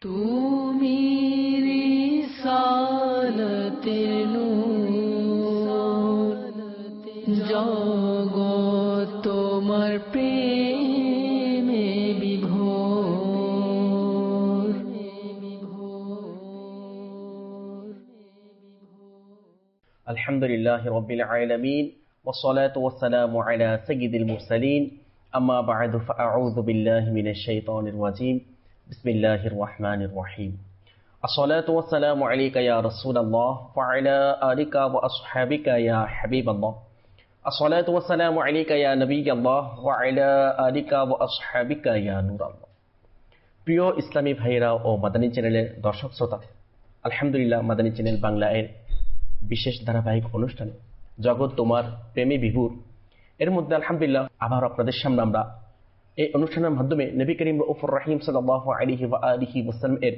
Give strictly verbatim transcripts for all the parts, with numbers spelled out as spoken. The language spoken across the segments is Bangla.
তুমি রিসালাতের নূর, জগৎ তোমার প্রেমে বিভোর। আলহামদুলিল্লাহি রাব্বিল আলামিন ওয়াসসালাতু ওয়াসসালামু আলা সাইয়্যিদিল মুরসালিন আম্মা বা'দু ফাআউযু বিল্লাহি মিনাশ শাইতানির রাজীম বিসমিল্লাহির রহমানির রহিম। আসসালাতু ওয়াসসালামু আলাইকা ইয়া রাসূলুল্লাহ ওয়া আলা আলিকা ওয়া আসহাবিকা ইয়া হাবিবাল্লাহ। আসসালাতু ওয়াসসালামু আলাইকা ইয়া নবিয়াল্লাহ ওয়া আলা আলিকা ওয়া আসহাবিকা ইয়া নূরাল্লাহ। প্রিয় ইসলামী ভাইরা ও মাদানী চ্যানেলের দর্শক শ্রোতা, আলহামদুলিল্লাহ মাদানী চ্যানেল বাংলা এর বিশেষ ধারাবাহিক অনুষ্ঠানে জগৎ তোমার প্রেমে বিভোর এর মধ্যে আলহামদুলিল্লাহ আবার আপনাদের সামনে আমরা এই অনুষ্ঠানের মাধ্যমে নবী করিম রাউফুর রহিম সাল্লাল্লাহু আলাইহি ওয়া আলিহি ওয়াসাল্লাম এর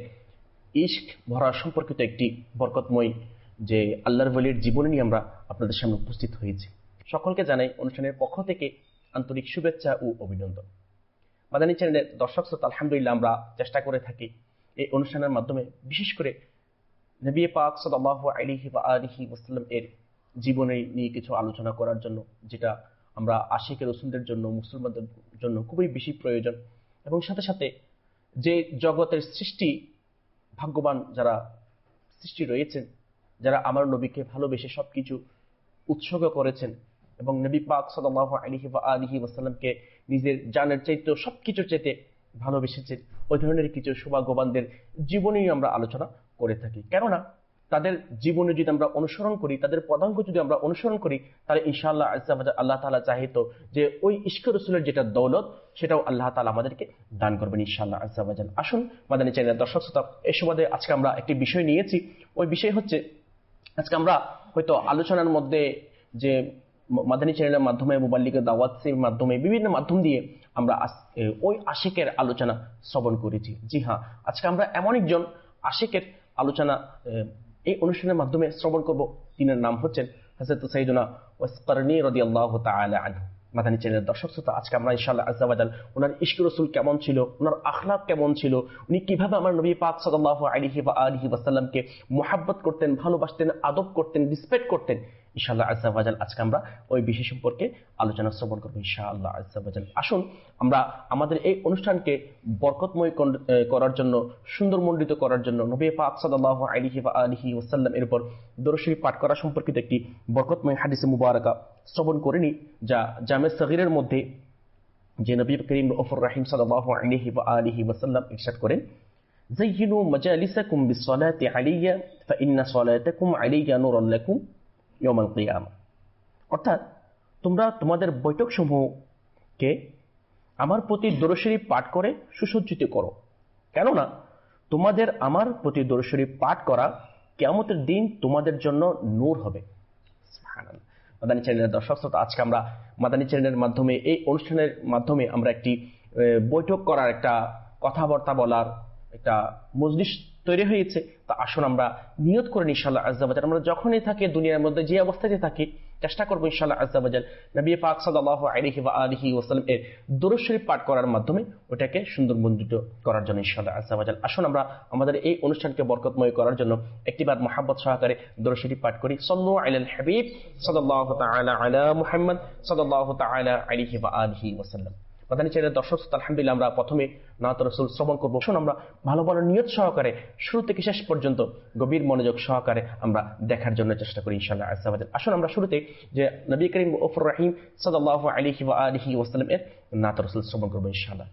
ইশক ভরা সম্পর্কিত একটি বরকতময় যে আল্লাহর ওলির জীবনী নিয়ে আমরা আপনাদের সামনে উপস্থিত হয়েছি। সকলকে জানাই অনুষ্ঠানের পক্ষ থেকে আন্তরিক শুভেচ্ছা ও অভিনন্দন। মাদানী চ্যানেলের দর্শক শ্রোতা, আলহামদুলিল্লাহ আমরা চেষ্টা করে থাকি এই অনুষ্ঠানের মাধ্যমে বিশেষ করে নবী পাক সাল্লাল্লাহু আলাইহি ওয়া আলিহি ওয়াসাল্লাম এর জীবনী নিয়ে কিছু আলোচনা করার জন্য, যেটা আমরা আশিকে রাসূলদের জন্য, মুসলমানদের জন্য খুবই বেশি প্রয়োজন। এবং সাথে সাথে যে জগতের সৃষ্টি ভাগ্যবান যারা সৃষ্টি রয়েছেন, যারা আমার নবীকে ভালোবেসে সবকিছু উৎসর্গ করেছেন এবং নবী পাক সাল্লাল্লাহু আলাইহি ওয়া আলিহি ওয়াসাল্লামকে নিজের জানের চাইতে সবকিছুর চাইতে ভালোবেসেছেন, ওই ধরনের কিছু সৌভাগ্যবানদের জীবনী আমরা আলোচনা করে থাকি। কেননা তাদের জীবনে যদি আমরা অনুসরণ করি, তাদের পদাঙ্ক যদি আমরা অনুসরণ করি, তাহলে ইনশাআল্লাহ আজ্জা ওয়া জাল্লা আল্লাহ তাআলা চাহিত যে ওই ইশক রাসূলের যেটা দৌলত সেটাও আল্লাহ তাআলা আমাদেরকে দান করবেন ইনশাআল্লাহ আজ্জা ওয়া জাল্লা। আসুন মাদানী চ্যানেলের দর্শক শ্রোতা, এই সুবাদে আজকে আমরা একটি বিষয় নিয়েছি। ওই বিষয় হচ্ছে আজকে আমরা হয়তো আলোচনার মধ্যে যে মাদানী চ্যানেলের মাধ্যমে, মুবাল্লিগের দাওয়াতের মাধ্যমে, বিভিন্ন মাধ্যম দিয়ে আমরা ওই আশিকের আলোচনা শ্রবণ করেছি। জি হ্যাঁ, আজকে আমরা এমন একজন আশিকের আলোচনা এই অনুষ্ঠানের মাধ্যমে শ্রবণ করব। তিনার নাম হচ্ছেন হযরত সাইয়্যিদুনা ওয়াইস কারনী রাদিয়াল্লাহু তাআলা আনহু। মাদানী চ্যানেলের দর্শক শ্রোতা, আজকে আমরা ইনশাআল্লাহ আজ্জা ওয়া জাল ওনার ইশক রাসূল কেমন ছিল, ওনার আখলাক কেমন ছিল, উনি কিভাবে আমার নবী পাক সাল্লাল্লাহু আলাইহি ওয়া আলিহি ওয়াসাল্লামকে মুহাব্বত করতেন, ভালোবাসতেন, আদব করতেন, রেসপেক্ট করতেন, ইনশাআল্লাহ আজ্জা ওয়া জাল আজকে আমরা ওই বিষয় সম্পর্কে আলোচনা শ্রবণ করব ইনশাআল্লাহ আজ্জা ওয়া জাল। আসুন আমরা আমাদের এই অনুষ্ঠানকে বরকতময় করার জন্য, সুন্দরমণ্ডিত করার জন্য নবী পাক সাল্লাল্লাহু আলাইহি ওয়া আলিহি ওয়াসাল্লাম এর উপর দরুদ শরীফ পাঠ করা সম্পর্কিত একটি বরকতময় হাদিসে মুবারাকা শ্রবণ করে নি, যা জামে সগীরের মধ্যে যে নবী করিম রাউফুর রহিম সাল্লাল্লাহু আলাইহি ওয়া আলিহি ওয়াসাল্লাম ইরশাদ করেন, যায়িনু মাজালিসাকুম বিসসালাতি আলাইয়া ফাইন্না সালাতাকুম আলাইয়া নূরুন লাকুম ইয়াউমাল কিয়ামা। অর্থাৎ তোমরা তোমাদের বৈঠকসমূহকে আমার প্রতি দরুদ শরীফ পাঠ করে সুসজ্জিত করো, কেননা তোমাদের আমার প্রতি দরুদ শরীফ পাঠ করা কিয়ামতের দিন তোমাদের জন্য নূর হবে। সুবহানাল্লাহ। মাদানী চ্যানেলের দর্শক শ্রোতা, আজকে আমরা মাদানী চ্যানেলের মাধ্যমে, এই অনুষ্ঠানের মাধ্যমে আমরা একটি বৈঠক করার, একটা কথাবার্তা বলার একটা মজলিস তৈরি হয়েছে। তা আসুন আমরা নিয়ত করেন ইনশাআল্লাহ আজ্জা ওয়া জাল, আমরা যখনই থাকি দুনিয়ার মধ্যে, যে অবস্থাতে থাকি, চেষ্টা করবো ইনশাআল্লাহ আজ্জা ওয়া জাল নবী পাক সাল্লাল্লাহু আলাইহি ওয়া আলিহি ওয়াসাল্লাম এর দরুদ শরীফ পাঠ করার মাধ্যমে ওটাকে সুন্দরমণ্ডিত করার জন্য ইনশাআল্লাহ আজ্জা ওয়া জাল। আসুন আমরা আমাদের এই অনুষ্ঠানকে বরকতময় করার জন্য একটিবার মুহাব্বত সহকারে দরুদ শরীফ পাঠ করি। সাল্লু আলাল হাবিব সাল্লাল্লাহু তাআলা আলা মুহাম্মদ সাল্লাল্লাহু তাআলা আলাইহি ওয়া আলিহি ওয়াসাল্লাম। মাদানী চ্যানেলের দর্শক শ্রোতা, আলহামদুলিল্লাহ আমরা প্রথমে নাত রাসূল শ্রবণ করবো। শুনুন আমরা ভালো ভালো নিয়ত সহকারে শুরু থেকে শেষ পর্যন্ত গভীর মনোযোগ সহকারে আমরা দেখার জন্য চেষ্টা করি ইনশাআল্লাহ আজ্জা ওয়া জাল। আসুন আমরা শুরুতে যে নবী করিম রাউফুর রহিম সাল্লাল্লাহু আলাইহি ওয়া আলিহি ওয়াসাল্লাম এর নাত রাসূল শ্রবণ করবো ইনশাআল্লাহ।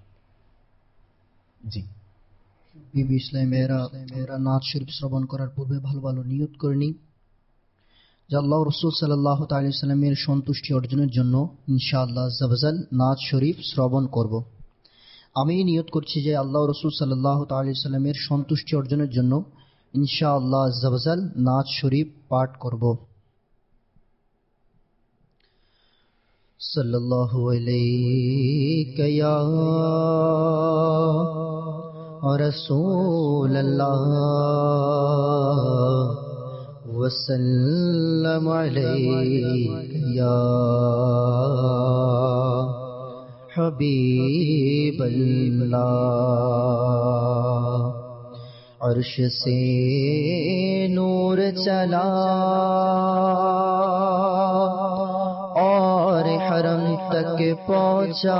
জি বিবি ইসলামেরা আমরা নাত শরীফ শ্রবণ করার পূর্বে ভালো ভালো নিয়ত করে নিই যে আল্লাহ রাসূল সাল্লাল্লাহু তাআলা আলাইহি সাল্লামের সন্তুষ্টি অর্জনের জন্য ইনশাআল্লাহ আজ্জা ওয়া জাল নাত শরীফ শ্রবণ করব। আমি নিয়ত করছি যে আল্লাহ রাসূল সাল্লাল্লাহু তাআলা আলাইহি সাল্লামের সন্তুষ্টি অর্জনের জন্য ইনশাআল্লাহ আজ্জা ওয়া জাল নাত শরীফ পাঠ করব। সাল্লাল্লাহু আলাইকা ইয়া রাসূলুল্লাহ وسلم عليك يا حبيب الله अर्श से नूर चला और हरम तक पहुंचा,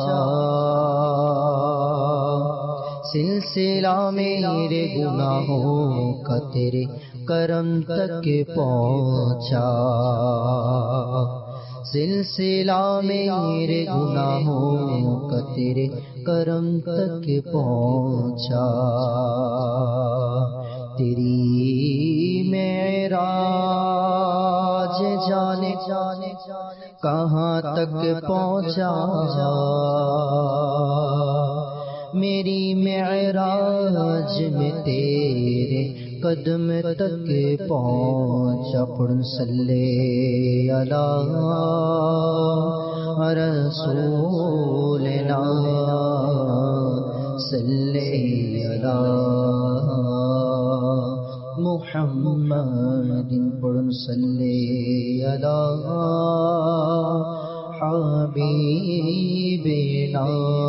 सिलसिला मेरे गुनाहों का तेरे करम तक पहुंचा, सिलसिला मेरे गुनाहों का तेरे करम तक पहुंचा। तेरी मेराज जाने जाने कहाँ तक पहुंचा, मेरी मेराज में तेरे कदम तक पहुंचा। पढ़ सल्ले अला रसूलना सल्ले अला मुहम्मदिन, पढ़ सल्ले अला हबीबिना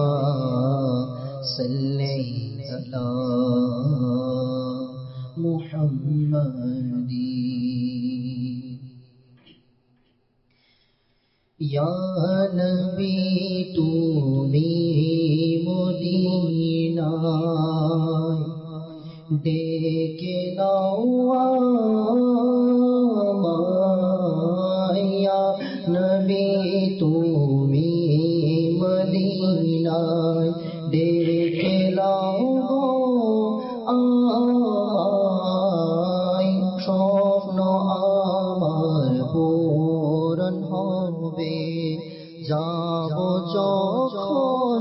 सल्ले अला मुहम्मदी। या नबी तुमी मदीना डेके लाओ, या नबी तुमी मदीना डेके लाओ, স্বপ্ন আমার পূরণ হবে, যাব যখন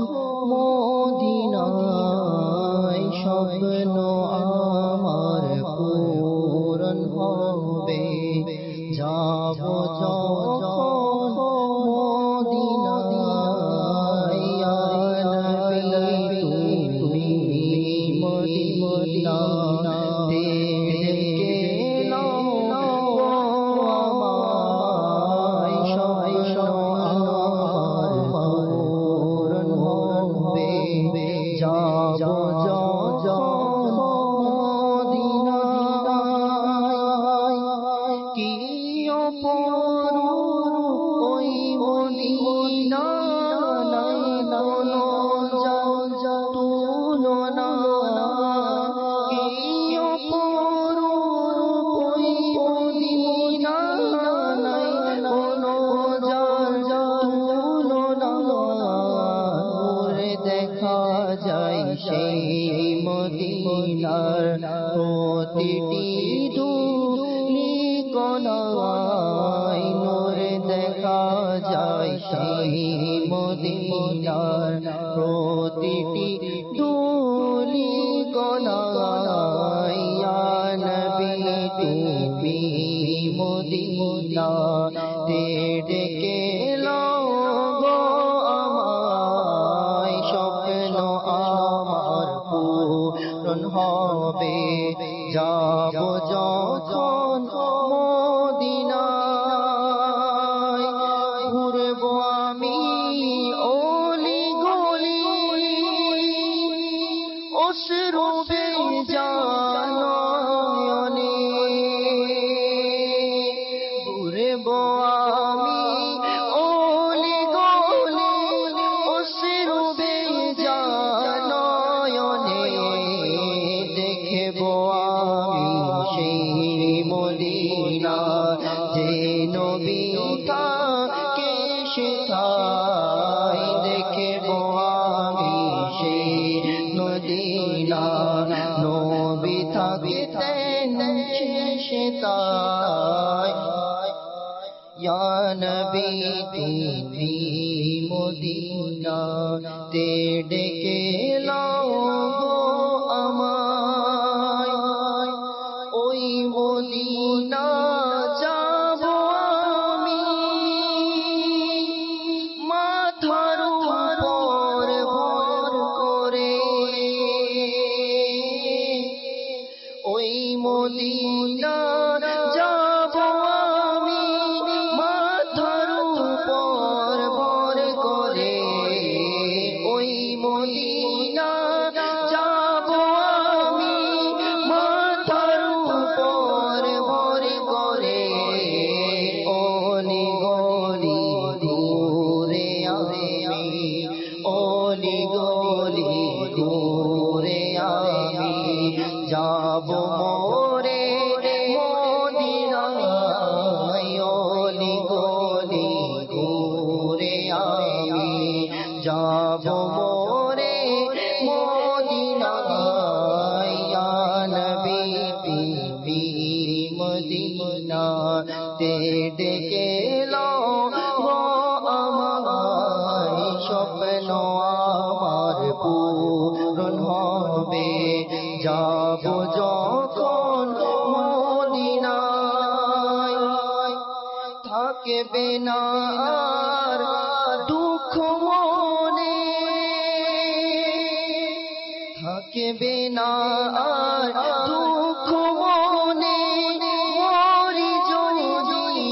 মদিনায়, স্বপ্ন আমার পূরণ হবে, যাব যখন মদিনায়। ইয়া নবী তুমি মদিনা প্রতিটি ধূলি কণায় নূর দেখা যায় সেই মদিনার, প্রতিটি ধূলি কণায়। ইয়া নবী তুমি মদিনা ডেকে লাও গো আমায়, স্বপ্ন আমার পূরণ হবে, যাব যখন মদিনায়। ঘুরব আমি অলি গলি অশ্রু ভেজা নয়নে, ঘুরব আমি অলি গলি অশ্রু ভেজা নয়নে, দেখব আমি সেই মদিনা যে নবী থাকে সেথায়, দেখব আমি সেই মদিনা নবী থাকতেন সেথায়। ইয়া নবী তুমি মদিনা তে ডেকে লাও গো আমায়, ওই মদিনা যাব আমি মাথার উপর ভর করে, ওই মদিনা যাব আমি মাথার উপর ভর করে, ওই মদিনা যাব আমি যাব মোরে মদিনায় অলি গলি ঘুরে আমি যাব মোরে মদিনায় ইয়া নবী তুমি মদিনাতে ডেকে লও গো আমায় স্বপ্ন আমার পূরণ হবে যাব যখন মদিনায় থাকবে না আর দুঃখ মনে থাকবে না আর দুঃখ মনে মরি যদি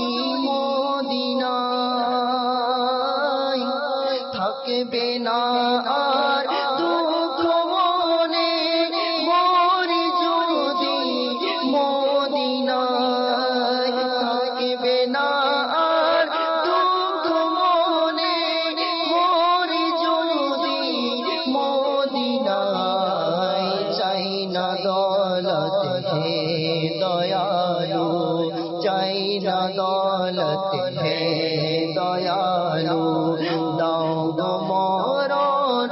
মদিনায় থাকবে না আর দুঃখ মনে মরি যদি মদিনায় থাকবে না আর দুঃখ মনে মরি যদি মদিনায় চাই না দৌলত হে দয়ালু চাই না দৌলত হে দয়ালু দাও গো মরণ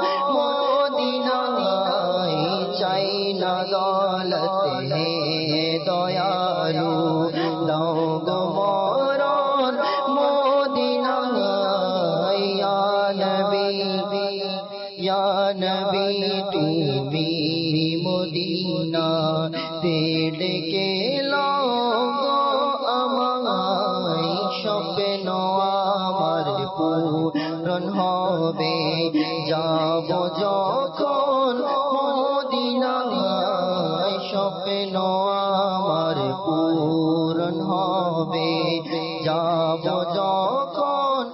মদিনায় চাই না দৌলত হে দয়ালু দাও গো মরণ মদিনায় ইয়া নবী ইয়া নবী তুমি মদিনাতে ডেকে লও গো আমায় স্বপ্ন আমার পূরণ হবে যাব যখন মদিনায় স্বপ্ন আমার পূরণ হবে যাব যখন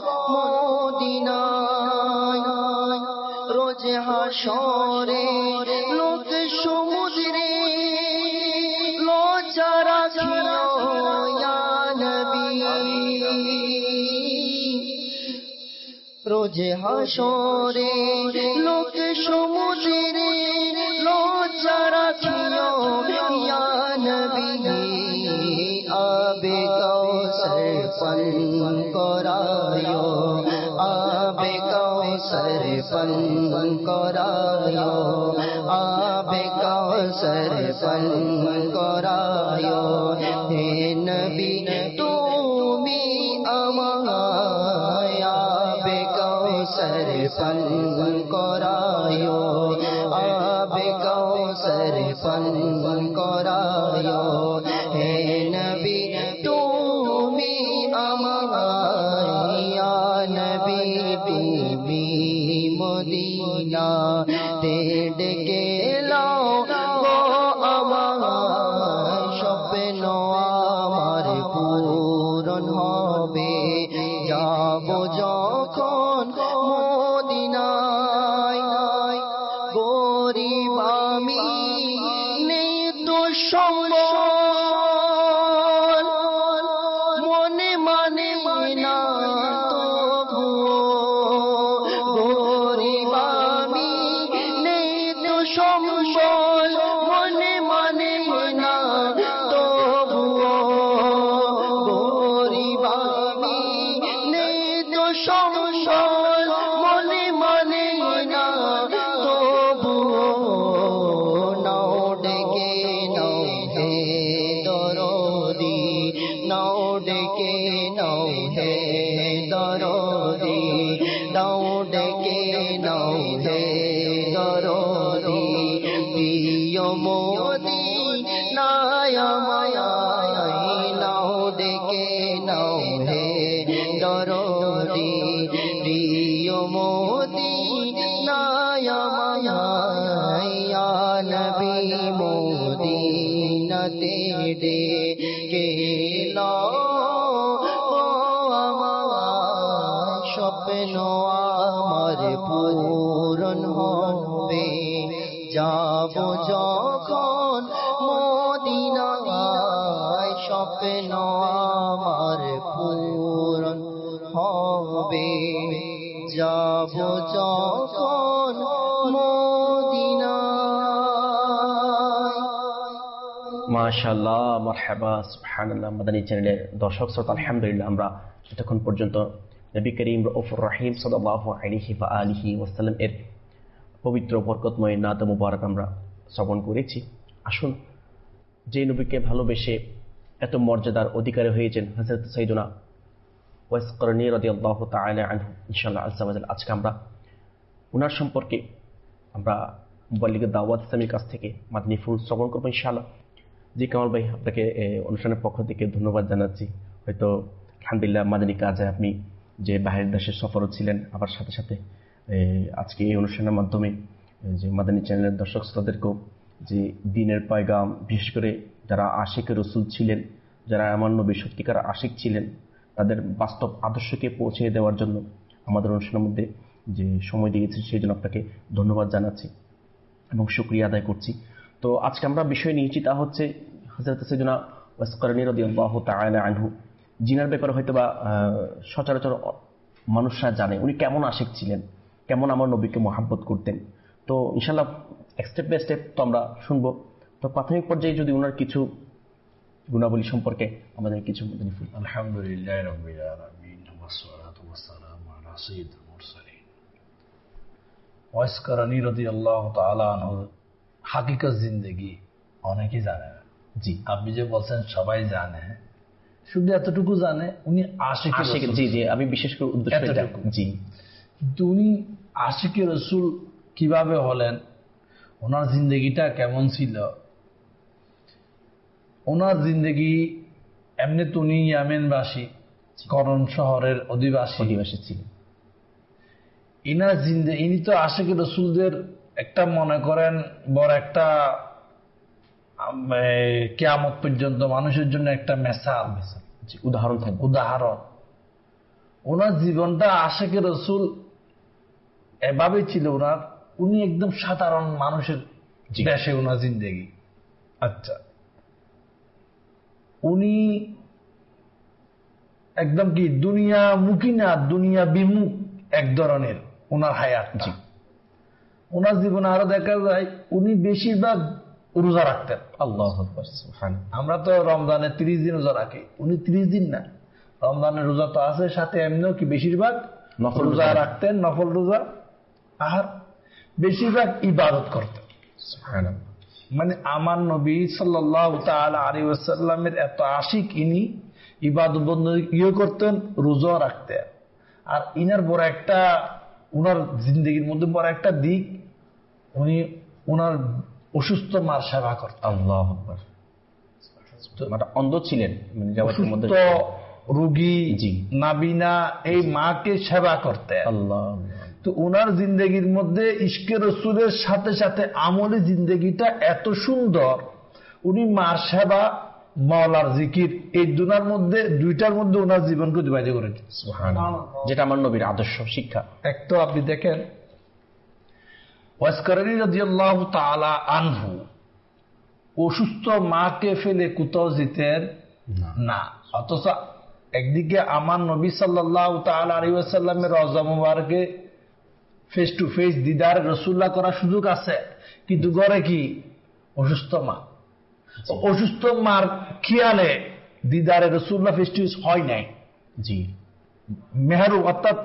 মদিনায় রোজ হাসরে লোক সমুদ্রে লজ্জা রাখিও ইয়া নবী রোজ হাসরে লোক সমুদ্রে লজ্জা রাখিও ইয়া নবী আবে কাউসার পান করায়ো আবে কাউসার পান করায়ো আবে কাউসার পান করায়ো হে নবী তুমি আমায় আবে কাউসার পান করায়ো আবে কাউসার পান করায়ো হে নবী তুমি আমায় ইয়া নবী তুমি মদিনাতে ডেকে লও গো আমায় স্বপ্ন আমার পূরণ হবে যাব যখন মদিনায় গরিব আমি নেই তো সম্বল মনে মানে না তবুও গরিব আমি নেই তো সম্বল মনে মানে না তবুও গরিব আমি নেই তো সম্বল মনে মানে না তবুও নাও ডেকে নাও হে দরদি নাও ডেকে নাও হে দরদি নাও ডেকে নাও হে দরদি প্রিয় মোদি নায়া মায়া নাও ডেকে নাও হে দরদি প্রিয় মোদি নায়া মায়া ইয়া নবী মদিনাতে ডেকে লও আমায় স্বপ্ন আমার পূরণ হবে যাব যখন মদিনায় স্বপ্ন আমার পূরণ হবে যাব যখন মদিনায় মাশাআল্লাহ, মারহাবা, সুবহানাল্লাহ। মাদানী চ্যানেলের দর্শক শ্রোতা, আলহামদুলিল্লাহ আমরা এতক্ষণ পর্যন্ত নবী করিম রউফুর রহিম সাল্লাল্লাহু আলাইহি ওয়া আলিহি ওয়াসাল্লাম এর পবিত্র বরকতময় নাত মুবারক আমরা শ্রবণ করেছি। আসুন, যে নবীকে ভালোবেসে এত মর্যাদার অধিকারী হয়েছেন হযরত সাইয়্যিদুনা ওয়াইস করনী রাদিয়াল্লাহু তাআলা আনহু, ইনশাআল্লাহ আজ্জা ওয়া জাল্লা আজকে আমরা ওনার সম্পর্কে আমরা মুবাল্লিগের দাওয়াত ইসলামীর কাছ থেকে মাদানী ফুল শ্রবণ করবো ইনশাআল্লাহ। জি কামাল ভাই, আপনাকে অনুষ্ঠানের পক্ষ থেকে ধন্যবাদ জানাচ্ছি। হয়তো আলহামদুলিল্লাহ মাদানী কাজে আপনি যে বাইরের দেশের সফরও ছিলেন, আবার সাথে সাথে আজকে এই অনুষ্ঠানের মাধ্যমে যে মাদানী চ্যানেলের দর্শক শ্রোতাদেরকেও যে দিনের পয়গাম, বিশেষ করে যারা আশিক রসুল ছিলেন, যারা আমার নবী সত্যিকার আশিক ছিলেন, তাদের বাস্তব আদর্শকে পৌঁছে দেওয়ার জন্য আমাদের অনুষ্ঠানের মধ্যে যে সময় দিয়েছেন সেই জন্য আপনাকে ধন্যবাদ জানাচ্ছি এবং শুকরিয়া আদায় করছি। তো আজকে আমরা বিষয় নিয়েছি তা হচ্ছে হযরত সাইয়্যিদুনা ওয়াইস করনী রাদিয়াল্লাহু তাআলা আনহু, জিনার ব্যাপারে হয়তো বা সচরাচর মানুষরা জানে উনি কেমন আশিক ছিলেন, কেমন আমার নবীকে মহাব্বত করতেন। তো ইনশাআল্লাহ স্টেপ বাই স্টেপ তো আমরা শুনবো। তো প্রাথমিক পর্যায়ে যদি ওনার কিছু গুণাবলী সম্পর্কে আমাদের কিছু বলেন। আলহামদুলিল্লাহ রাব্বিল আলামিন ওয়াসসালাতু ওয়াসসালামু আলা সাইয়্যিদিল মুরসালিন। ওয়াইস করনী রাদিয়াল্লাহু তাআলা আনহু হাকিকত জিন্দেগি অনেকেই জানে না। জি, আপনি যে বলছেন সবাই জানে, শুধু এতটুকু জানে উনি আশিক আশিক। জি জি, আমি বিশেষ করে উদ্দেশ্য এটা। জি, কিন্তু উনি আশিকে রসুল কিভাবে হলেন, ওনার জিন্দেগিটা কেমন ছিল, ওনার জিন্দেগি এমনি তো উনি ইয়ামেনবাসী, করণ শহরের অধিবাসী অধিবাসী ছিলেন। ইনার জিন্দে ইনি তো আশিকে রসুলদের একটা মনে করেন বড় একটা কিয়ামত পর্যন্ত মানুষের জন্য একটা মেসাল, উদাহরণ থাকবে, উদাহরণ। ওনার জীবনটা আশিকে রসুল এভাবে ছিল ওনার, উনি একদম সাধারণ মানুষের দেশে ওনার জিন্দেগি। আচ্ছা, উনি একদম কি দুনিয়া মুখী না, দুনিয়া বিমুখ এক ধরনের ওনার হায়াত। ওনার জীবনে আরো দেখা যায় উনি বেশিরভাগ রোজা রাখতেন। আল্লাহু আকবার, সুবহানাল্লাহ। আমরা তো রমজানে ত্রিশ দিন রোজা রাখি, উনি ত্রিশ দিন না, রমজানের রোজা তো আছে, সাথে এমনিও কি বেশিরভাগ নফল রোজা রাখতেন, নফল রোজা, আর বেশিরভাগ ইবাদত করতেন। সুবহানাল্লাহ। মানে আমার নবী সাল্লাল্লাহু তাআলা আলাইহি ওয়াসাল্লামের এত আশিক, ইনি ইবাদত বন্দী ইয়ে করতেন, রোজা রাখতেন। আর ইনার বড় একটা, উনার জিন্দগির মধ্যে বড় একটা দিক, উনি উনার অসুস্থ মার সেবা করতেন। আল্লাহু আকবার। অন্ধ ছিলেন, অসুস্থ রোগী নাবিনা এই মাকে সেবা করতেন। আল্লাহ। তো উনার জিন্দগির মধ্যে ইশকে রসুলের সাথে সাথে আমলি জিন্দগিটা এত সুন্দর, উনি মার সেবা, মাওলার জিকির, এই দুটার মধ্যে দুইটার মধ্যে ওনার জীবনকে অতিবাহিত করেছেন, যেটা আমার নবীর আদর্শ শিক্ষা। এক তো আপনি দেখেন ওয়াইস করনী রাদিয়াল্লাহু তাআলা আনহু অসুস্থ মাকে ফেলে কোথাও যেতেন না, অথচ একদিকে আমার নবী সাল্লাল্লাহু তাআলা আলাইহি ওয়াসাল্লামের রওজা মুবারকে ফেস টু ফেস দিদার রাসূলুল্লাহ করার সুযোগ আছে, কিন্তু ঘরে কি অসুস্থ মা, অসুস্থ মার খেয়ালে দিদারে রাসূলুল্লাহ ফেস টু ফেস হয় নাই। জি, মেহরু অর্থাৎ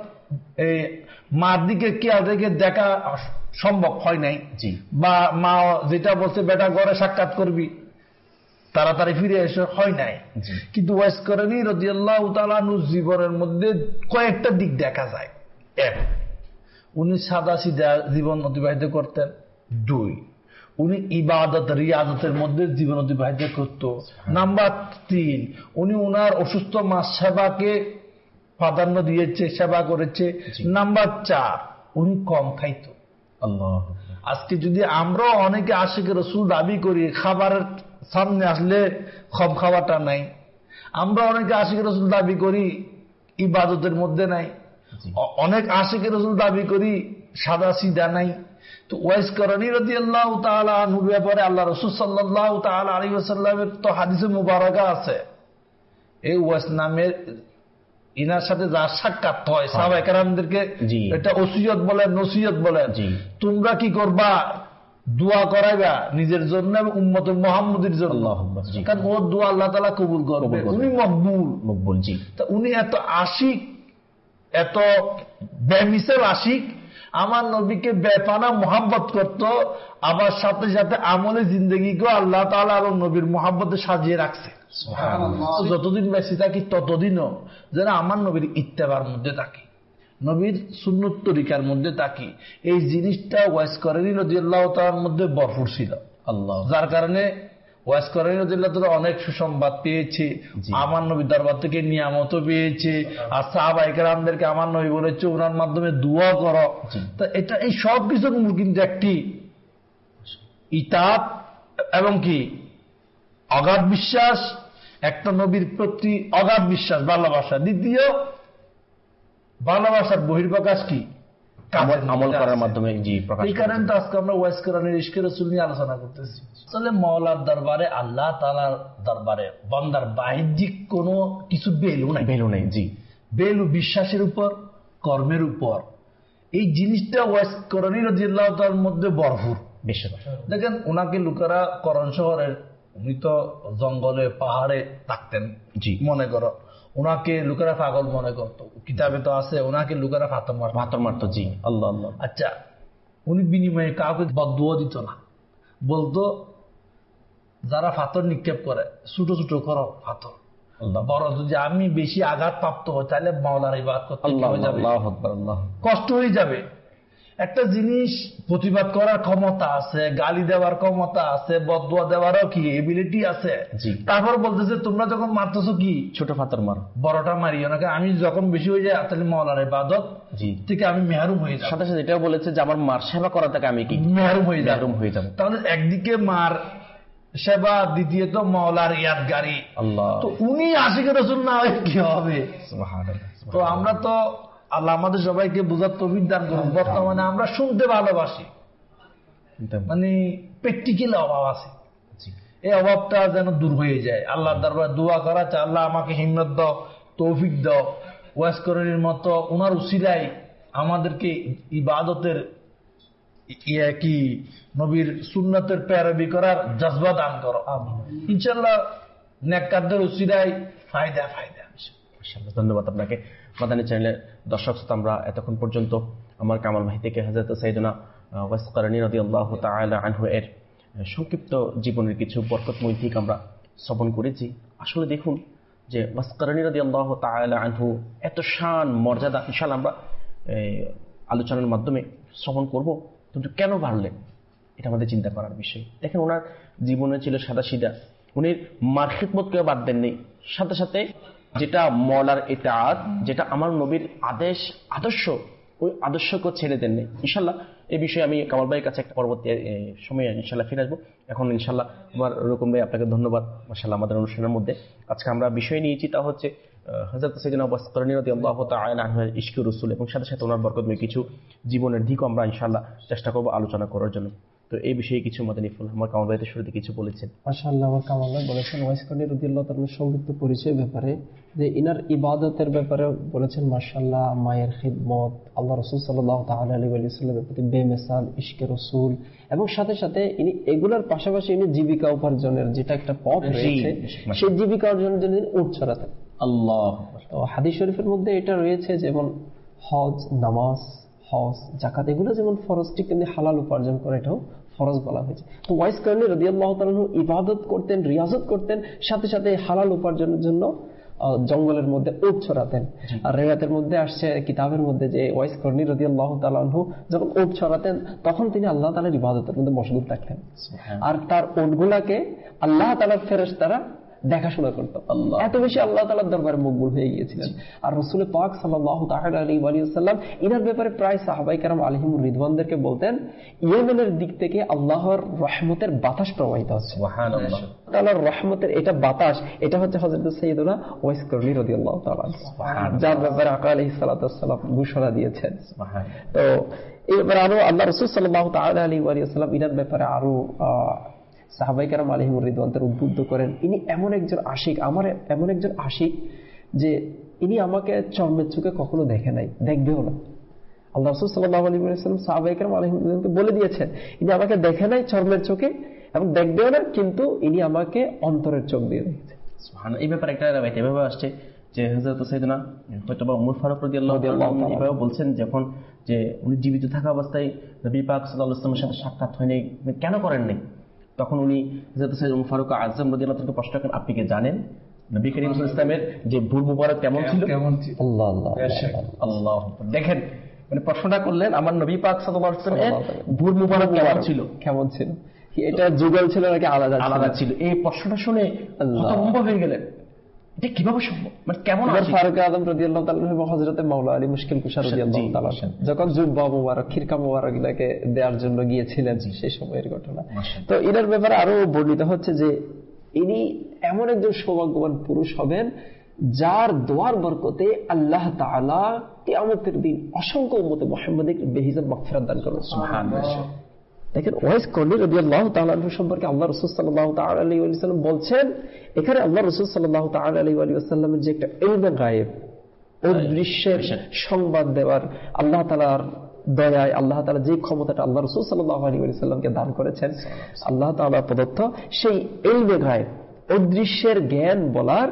মার দিকে খেয়াল রেখে দেখা সম্ভব হয় নাই। জি, বা মা যেটা বলছে বেটা ঘরে সাক্ষাৎ করবি, তাড়াতাড়ি ফিরে এসে হয় নাই। কিন্তু ওয়াইস করনী রাদিয়াল্লাহু তাআলা আনহু জীবনের মধ্যে কয়েকটা দিক দেখা যায়। এক, উনি সাদা সিধা জীবন অতিবাহিত করতেন। দুই, উনি ইবাদত রিয়াজতের মধ্যে জীবন অতিবাহিত করত। নাম্বার তিন, উনি উনার অসুস্থ মা সেবাকে প্রাধান্য দিয়েছে, সেবা করেছে। নাম্বার চার, উনি কম খাইত। আল্লাহ। আজকে যদি আমরা অনেকে আশিকে রসুল দাবি করি, খাবারের সামনে আসলে কম খাওয়াটা নাই, আমরা অনেকে আশিকে রসুল দাবি করি ইবাদতের মধ্যে নাই, অনেক আশিকে রসুল দাবি করি সাদা সিধা নাই। তো ওয়াইস করনী রাদিয়াল্লাহু তাআলা আনহুর ব্যাপারে আল্লাহ রাসূল সাল্লাল্লাহু তাআলা আলাইহি ওয়াসাল্লামের তো হাদিসে মুবারাকা আছে। এই ওয়াইস নামের ইনার সাথে যার সাক্ষাৎ হয় সাহাবায়ে কেরামদেরকে এটা ওসিয়ত বলেন, নসিহত বলেন, তোমরা কি করবা, দোয়া করাইবা নিজের জন্য এবং উম্মত মুহাম্মদের জন্য। কারণ ওর দোয়া আল্লাহ তাআলা কবুল করবে, উনি মকবুল মকবুল। জি, তা উনি এত আশিক, এত বেমিসাল আশিক, আমার নবীকে বেপানা মোহাব্বত করত, আবার সাথে সাথে আমলে জিন্দগিকেও আল্লাহ তাআলা এবং নবীর মোহাব্বতে সাজিয়ে রাখছে। যতদিন বেঁচে থাকি ততদিনও যেন আমার নবীর ইত্তেবার মধ্যে থাকি, নবীর সুন্নত তরিকার মধ্যে থাকি, এই জিনিসটা ওয়াইস করেনি রাদিয়াল্লাহু তাআলার মধ্যে ভরপুর ছিল। আল্লাহ, যার কারণে ওয়াইস করেনি রাদিয়াল্লাহু তাআলা অনেক সুসংবাদ পেয়েছে, আমার নবীর দরবার থেকে নিয়ামতও পেয়েছে, আর সাহাবায়ে কেরামদেরকে আমার নবী বলেছে ওনার মাধ্যমে দোয়া করো। তো এটা এই সব কিছুর মূল কিন্তু একটি ইতাত এবং কি অগাধ বিশ্বাস, একটা নবীর প্রতি অগাধ বিশ্বাস, ভালোবাসা। দ্বিতীয়, ভালোবাসার বহির্প্রকাশ কি আমল করার মাধ্যমে। জি, প্রকাশ। এই কারণে তো আজকে আমরা ওয়াইস কোরআনের ইশকে রাসূল নিয়ে আলোচনা করতেছি। আসলে মাওলার দরবারে, আল্লাহ তাআলার দরবারে বান্দার বাহ্যিক কোনো কিছু বেলু নাই, বেলু নাই। জি, বেলু বিশ্বাসের উপর, কর্মের উপর। এই জিনিসটা ওয়াইস কোরআন রাদিয়াল্লাহু তাআলার মধ্যে ভরপুর। বেশি দেখেন, ওনাকে লোকেরা করণ শহরের, উনি তো জঙ্গলে পাহাড়ে থাকতেন, জি মনে করো, ওনাকে লোকেরা পাগল মনে করত, কিতাবে তো আছে ওনাকে লোকেরা ফাতর মারত, ফাতর মারত। জি, আল্লাহ আল্লাহ। আচ্ছা, উনি বিনিময়ে কাউকে বদদুয়া দিত না, বলতো যারা ফাতর নিক্ষেপ করে ছোট ছোট করো ফাতর, বড় যদি আমি বেশি আঘাত প্রাপ্ত হই তাহলে মাওলার ইবাদত করতে কষ্ট হয়ে যাবে। একটা জিনিস প্রতিবাদ করার ক্ষমতা আছে, গালি দেওয়ার ক্ষমতা আছে, বদদুয়া দেওয়ারও কি এবিলিটি আছে। তারপর বলতেছে তোমরা যখন মারতেছো কি ছোট ফাতর মারো, বড়টা মারিও না, আমি যখন বেশি হয়ে যায় তাহলে মাওলার ইবাদত থেকে আমি মেহরুম হয়ে যাব। সাথে সাথে এটাও বলেছে যে আমার মার সেবা করা থেকে আমি কি মেহরুম হয়ে যাব, মেহরুম হয়ে যাব। তাহলে একদিকে মার সেবা, দ্বিতীয়ত মাওলার ইয়াদগারি। আল্লাহ, তো উনি আশিকের রাসূল না হয় কি হবে? সুবহানাল্লাহ। তো আমরা তো আল্লাহ আমাদের সবাইকে বোঝার তৌফিক দান করুন। বর্তমানে আমরা শুনতে ভালোবাসি, মানে প্র্যাকটিক্যাল অভাব আছে, এই অভাবটা যেন দূর হয়ে যায়। আল্লাহর দরবারে দোয়া করা চাই, আল্লাহ আমাকে হিম্মত দাও, তৌফিক দাও, ওয়াজ করার মতো ওনার উসিলায় আমাদেরকে ইবাদতের কি নবীর সুন্নতের পেয়ারবি করার জজবা দান করো। ইনশাআল্লাহ নেককারদের উসিলায় ফায়দা ফায়দা। ধন্যবাদ আপনাকে। মাদানী চ্যানেলের দর্শক শ্রোতা, আমরা এতক্ষণ পর্যন্ত আমার কামাল ভাই থেকে হযরত সাইয়েদনা ওয়াইস কারনী রাদিয়াল্লাহু তাআলা আনহু এর সংক্ষিপ্ত জীবনের কিছু বরকতময় দিক আমরা শ্রবণ করেছি। আসলে দেখুন যে ওয়াইস কারনী রাদিয়াল্লাহু তাআলা আনহু এত শান মর্যাদা ইনশাআল্লাহ আমরা আলোচনার মাধ্যমে শ্রবণ করব, কিন্তু কেন বাড়লেন এটা আমাদের চিন্তা করার বিষয়। দেখেন, ওনার জীবনে ছিল সাদা সিধা, উনি মার খিদমতকে বাদ দেননি, সাথে সাথে যেটা মওলার ইতাআত, যেটা আমার নবীর আদেশ আদর্শ, ওই আদর্শকে ছেড়ে দেননি। ইনশাআল্লাহ এই বিষয়ে আমি কামাল ভাইয়ের কাছে একটা পরবর্তী সময়ে ইনশাআল্লাহ ফিরে আসবো। এখন ইনশাআল্লাহ আমার রকম ভাই আপনাকে ধন্যবাদ। মাশাআল্লাহ, আমাদের অনুষ্ঠানের মধ্যে আজকে আমরা বিষয় নিয়েছি তা হচ্ছে হযরত সাইয়েদনা ওয়াইস কারনী রাদিয়াল্লাহু তাআলা আনহুর ইশকে রাসূল, এবং সাথে সাথে ওনার বরকতময় কিছু জীবনের দিকও আমরা ইনশাআল্লাহ চেষ্টা করবো আলোচনা করার জন্য। তো এই বিষয়ে কিছু মাদানী ফুল আমার কামাল ভাইয়ের শুরুতে কিছু বলেছেন। মাশাআল্লাহ, আমার কামাল ভাই বলেছেন ওয়াইস কারনী রাদিয়াল্লাহু তাআলার সংক্ষিপ্ত পরিচয় ব্যাপারে, যে ইনার ইবাদতের ব্যাপারে বলেছেন মাশাআল্লাহ, মায়ের খিদমত, আল্লাহ রাসূল সাল্লাল্লাহু তাআলা আলাইহি ওয়া সাল্লামের প্রতি বেমিসাল ইশকে রাসূল, এবং সাথে সাথে ইনি এগুলোর পাশাপাশি ইনি জীবিকা উপার্জনের যেটা একটা পথ রয়েছে, সেই জীবিকা অর্জনের জন্য উট ছড়াতেন। আল্লাহ, তো হাদিস শরীফের মধ্যে এটা রয়েছে, যেমন হজ, নামাজ, হজ, যাকাত এগুলো যেমন ফরজ, ঠিক তেমনি হালাল উপার্জন করে এটাও ফরজ বলা হয়েছে। তো ওয়াইস কারনী রাদিয়াল্লাহু তাআলা ইবাদত করতেন, রিয়াজত করতেন, সাথে সাথে হালাল উপার্জনের জন্য জঙ্গলের মধ্যে উট ছড়াতেন। আর রিওয়ায়াতের মধ্যে আসছে, কিতাবের মধ্যে, যে ওয়াইস কারনী রাদিয়াল্লাহু তাআলা আনহু যখন উট ছড়াতেন তখন তিনি আল্লাহ তাআলার ইবাদতের মধ্যে মশগুল থাকতেন, আর তার উটগুলাকে আল্লাহ তাআলার ফেরেশতারা দেখাশোনা করতো। এত বেশি আল্লাহ তাআলার দরবারে মকবুল হয়ে গিয়েছিলেন। আর রাসূল পাক সাল্লাল্লাহু তাআলা আলাইহি ওয়া সাল্লাম ইনার ব্যাপারে প্রায় সাহাবায়ে কেরাম আলাইহিমুর রিদওয়ানদেরকে বলতেন, ইয়েমেনের দিক থেকে আল্লাহর রহমতের বাতাস প্রবাহিত হচ্ছে। সুবহানাল্লাহ, তাআলার রহমতের এটা বাতাস, এটা হচ্ছে হযরত সাইয়েদনা ওয়াইস কারনী রাদিয়াল্লাহু তাআলা, যার ব্যাপারে আকা আলাইহিস সালাতু ওয়াস সালাম ঘোষণা দিয়েছেন। তো এই ব্যাপারে আরো আল্লাহ রাসূল সাল্লাল্লাহু তাআলা আলাইহি ওয়া সাল্লাম ইনার ব্যাপারে আরো সাহাবায়ে কেরাম আলাইহিমুর রিদওয়ানদের উদ্বুদ্ধ করেন, ইনি এমন একজন আশিক, আমার এমন একজন আশিক যে ইনি আমাকে চর্মের চোখে কখনো দেখে নাই, দেখবেও না। আল্লাহ রাসূল সাল্লাল্লাহু আলাইহি ওয়াসাল্লাম সাহাবায়ে কেরাম আলাইহিমকে বলে দিয়েছেন, ইনি আমাকে দেখে নাই চর্মের চোখে এবং দেখবেও না, কিন্তু ইনি আমাকে অন্তরের চোখ দিয়ে দেখেছেন। সুবহানাল্লাহ। এই ব্যাপারে একটা রাইট এভাবে আসছে যে হযরত সাইয়েদনা হয়তো বা ওমর ফারুক রাদিয়াল্লাহু তাআলা এভাবে বলছেন, যখন যে উনি জীবিত থাকা অবস্থায় নবী পাক সাল্লাল্লাহু আলাইহি ওয়াসাল্লামের সাথে সাক্ষাৎ হয়নি, কেন করেননি? তখন উনি হযরত সাইয়েদনা ওমর ফারুক আযম রাদিয়াল্লাহু তাআলাকে প্রশ্ন করেন, আপনি কি জানেন নবী করিম সাল্লাল্লাহু আলাইহি ওয়াসাল্লামের যে ভুল মুবারক কেমন ছিল? কেমন ছিল? আল্লাহ আল্লাহ আল্লাহ, দেখেন মানে প্রশ্নটা করলেন আমার নবী পাক সাল্লাল্লাহু আলাইহি ওয়াসাল্লামের ভুল মুবারক কেমন ছিল, কেমন ছিল, এটা যুগল ছিল নাকি আলাদা আলাদা ছিল? এই প্রশ্নটা শুনে হতভম্ব হয়ে গেলেন, এটা কিভাবে সম্ভব, মানে কেমন? ফারুক আযম রাদিয়াল্লাহু তাআলা এবং হযরতে মাওলা আলী মুশকিল কুশা রাদিয়াল্লাহু তাআলা যখন জুব্বা মুবারক খিরকা মুবারকটাকে দেওয়ার জন্য গিয়েছিলেন সেই সময়ের ঘটনা। তো এর ব্যাপারে আরো বর্ণিত হচ্ছে যে ইনি এমন একজন সৌভাগ্যবান পুরুষ হবেন যার দোয়ার বরকতে আল্লাহ তাআলা কিয়ামতের দিন অসংখ্য উম্মতে মুহাম্মাদীকে বেহিসাব মাগফিরাত দান করবেন। সুবহানাল্লাহ। দেখেন ওয়াইস কর্নী রাদিয়াল্লাহু তাআলা আনহু সম্পর্কে আল্লাহ রাসূল সাল্লাল্লাহু তাআলা আলাইহি ওয়াসাল্লাম বলছেন, এখানে আল্লাহ রাসূল সাল্লাল্লাহু তাআলা আলাইহি ওয়াসাল্লামের যে একটা ইলমে গায়েব অদৃশ্যের সংবাদ দেওয়ার আল্লাহ তাআলার দয়ায় আল্লাহ তাআলা যে ক্ষমতাটা আল্লাহ রাসূল সাল্লাল্লাহু আলাইহি ওয়াসাল্লামকে দান করেছেন, আল্লাহ তাআলা প্রদত্ত সেই ইলমে গায়েব অদৃশ্যের জ্ঞান বলার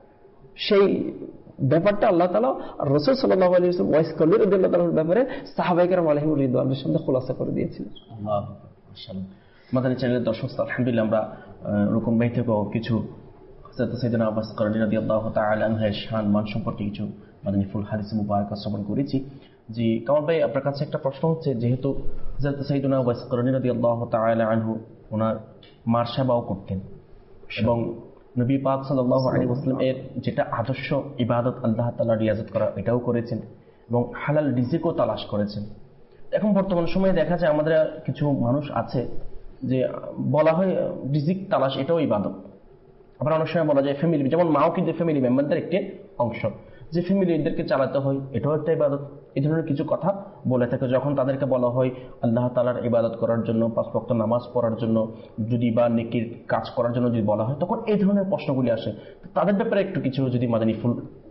সেই ব্যাপারটা আল্লাহ তাআলা রাসূল সাল্লাল্লাহু আলাইহি ওয়াসাল্লাম ওয়াইস কর্নী রাদিয়াল্লাহু তাআলার ব্যাপারে সাহাবায়ে কেরাম আলাইহিম রিদওয়ানের সামনে খোলাসা করে দিয়েছিলেন। আল্লাহ মাশাআল্লাহ। মাদানী চ্যানেলের দর্শক আলহামদুলিল্লাহ আমরা রকম ভাই থেকেও কিছু হযরত সাইয়েদনা ওয়াইস কর্নী রাদিয়াল্লাহু তাআলা আনহুর শান মান সম্পর্কে কিছু মাদানী ফুল হাদিস মুবারক শ্রবণ করেছি। জি কামাল ভাই, আপনার কাছে একটা প্রশ্ন হচ্ছে, যেহেতু হযরত সাইয়েদনা ওয়াইস কর্নী রাদিয়াল্লাহু তাআলা আনহু ওনার মার সেবাও করতেন এবং নবী পাক সাল্লাল্লাহু আলাইহি ওয়াসাল্লাম এর যেটা আদর্শ ইবাদত আল্লাহ তাআলার রিয়াজত করা এটাও করেছেন এবং হালাল রিজিকও তালাশ করেছেন। এখন বর্তমান সময়ে দেখা যায় আমাদের কিছু মানুষ আছে যে বলা হয় রিজিক তালাশ এটাও ইবাদত, আবার অনেক সময় বলা যায় ফ্যামিলি, যেমন মাও কিন্তু ফ্যামিলি মেম্বারদের একটি অংশ, যে ফ্যামিলিদেরকে চালাতে হয় এটাও একটা ইবাদত। এই ধরনের কিছু কথা বলে থাকে যখন তাদেরকে বলা হয় আল্লাহ তাআলার ইবাদত করার জন্য, পাঁচ ওয়াক্ত নামাজ পড়ার জন্য যদি বা নেকির কাজ করার জন্য যদি বলা হয়, তখন এই ধরনের প্রশ্নগুলি আসে। তাদের ব্যাপারে একটু কিছু যদি মাদানী ফুল।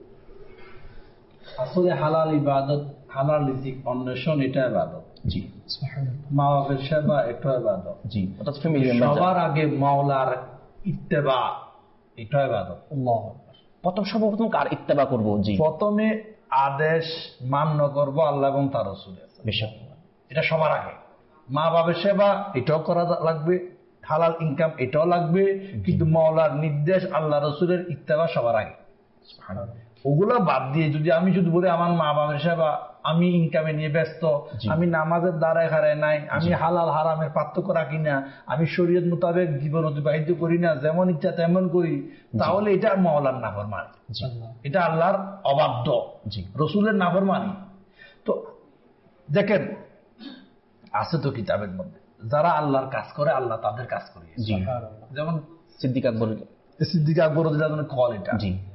আসলে হালাল ইবাদত, হালাল রিজিক অন্বেষণ এটা ইবাদত। জি মা বাবার সেবা এটা ইবাদত। জি অর্থাৎ ফ্যামিলি সবার আগে মাওলার ইত্তেবা এটা ইবাদত। আল্লাহ প্রথম সর্বপ্রথম কার ইত্তেবা করব? জি প্রথমে আদেশ মান্য করবো আল্লাহ এবং তার রাসূলের, এটা সবার আগে। মা বাবার সেবা এটাও করা লাগবে, হালাল ইনকাম এটাও লাগবে, কিন্তু মাওলার নির্দেশ আল্লাহ রাসূলের ইত্তেবা সবার আগে। ওগুলা বাদ দিয়ে যদি আমি শুধু বলি আমার মা বাবার সেবা, আমি ইনকামে নিয়ে ব্যস্ত, আমি নামাজের দ্বারায় হারায় নাই, আমি হালাল হারামের পার্থক্য রাখি না, আমি শরীয়ত মোতাবেক জীবন অতিবাহিত করি না, যেমন ইচ্ছা তেমন করি, তাহলে এটা মাওলার নাফরমানি, এটা আল্লাহর অবাধ্য, রাসূলের নাফরমানি। তো দেখেন আছে তো কিতাবের মধ্যে যারা আল্লাহর কাজ করে আল্লাহ তাদের কাজ করিয়ে, যেমন সিদ্দিক আকবর, সিদ্দিক আকবর কল এটা।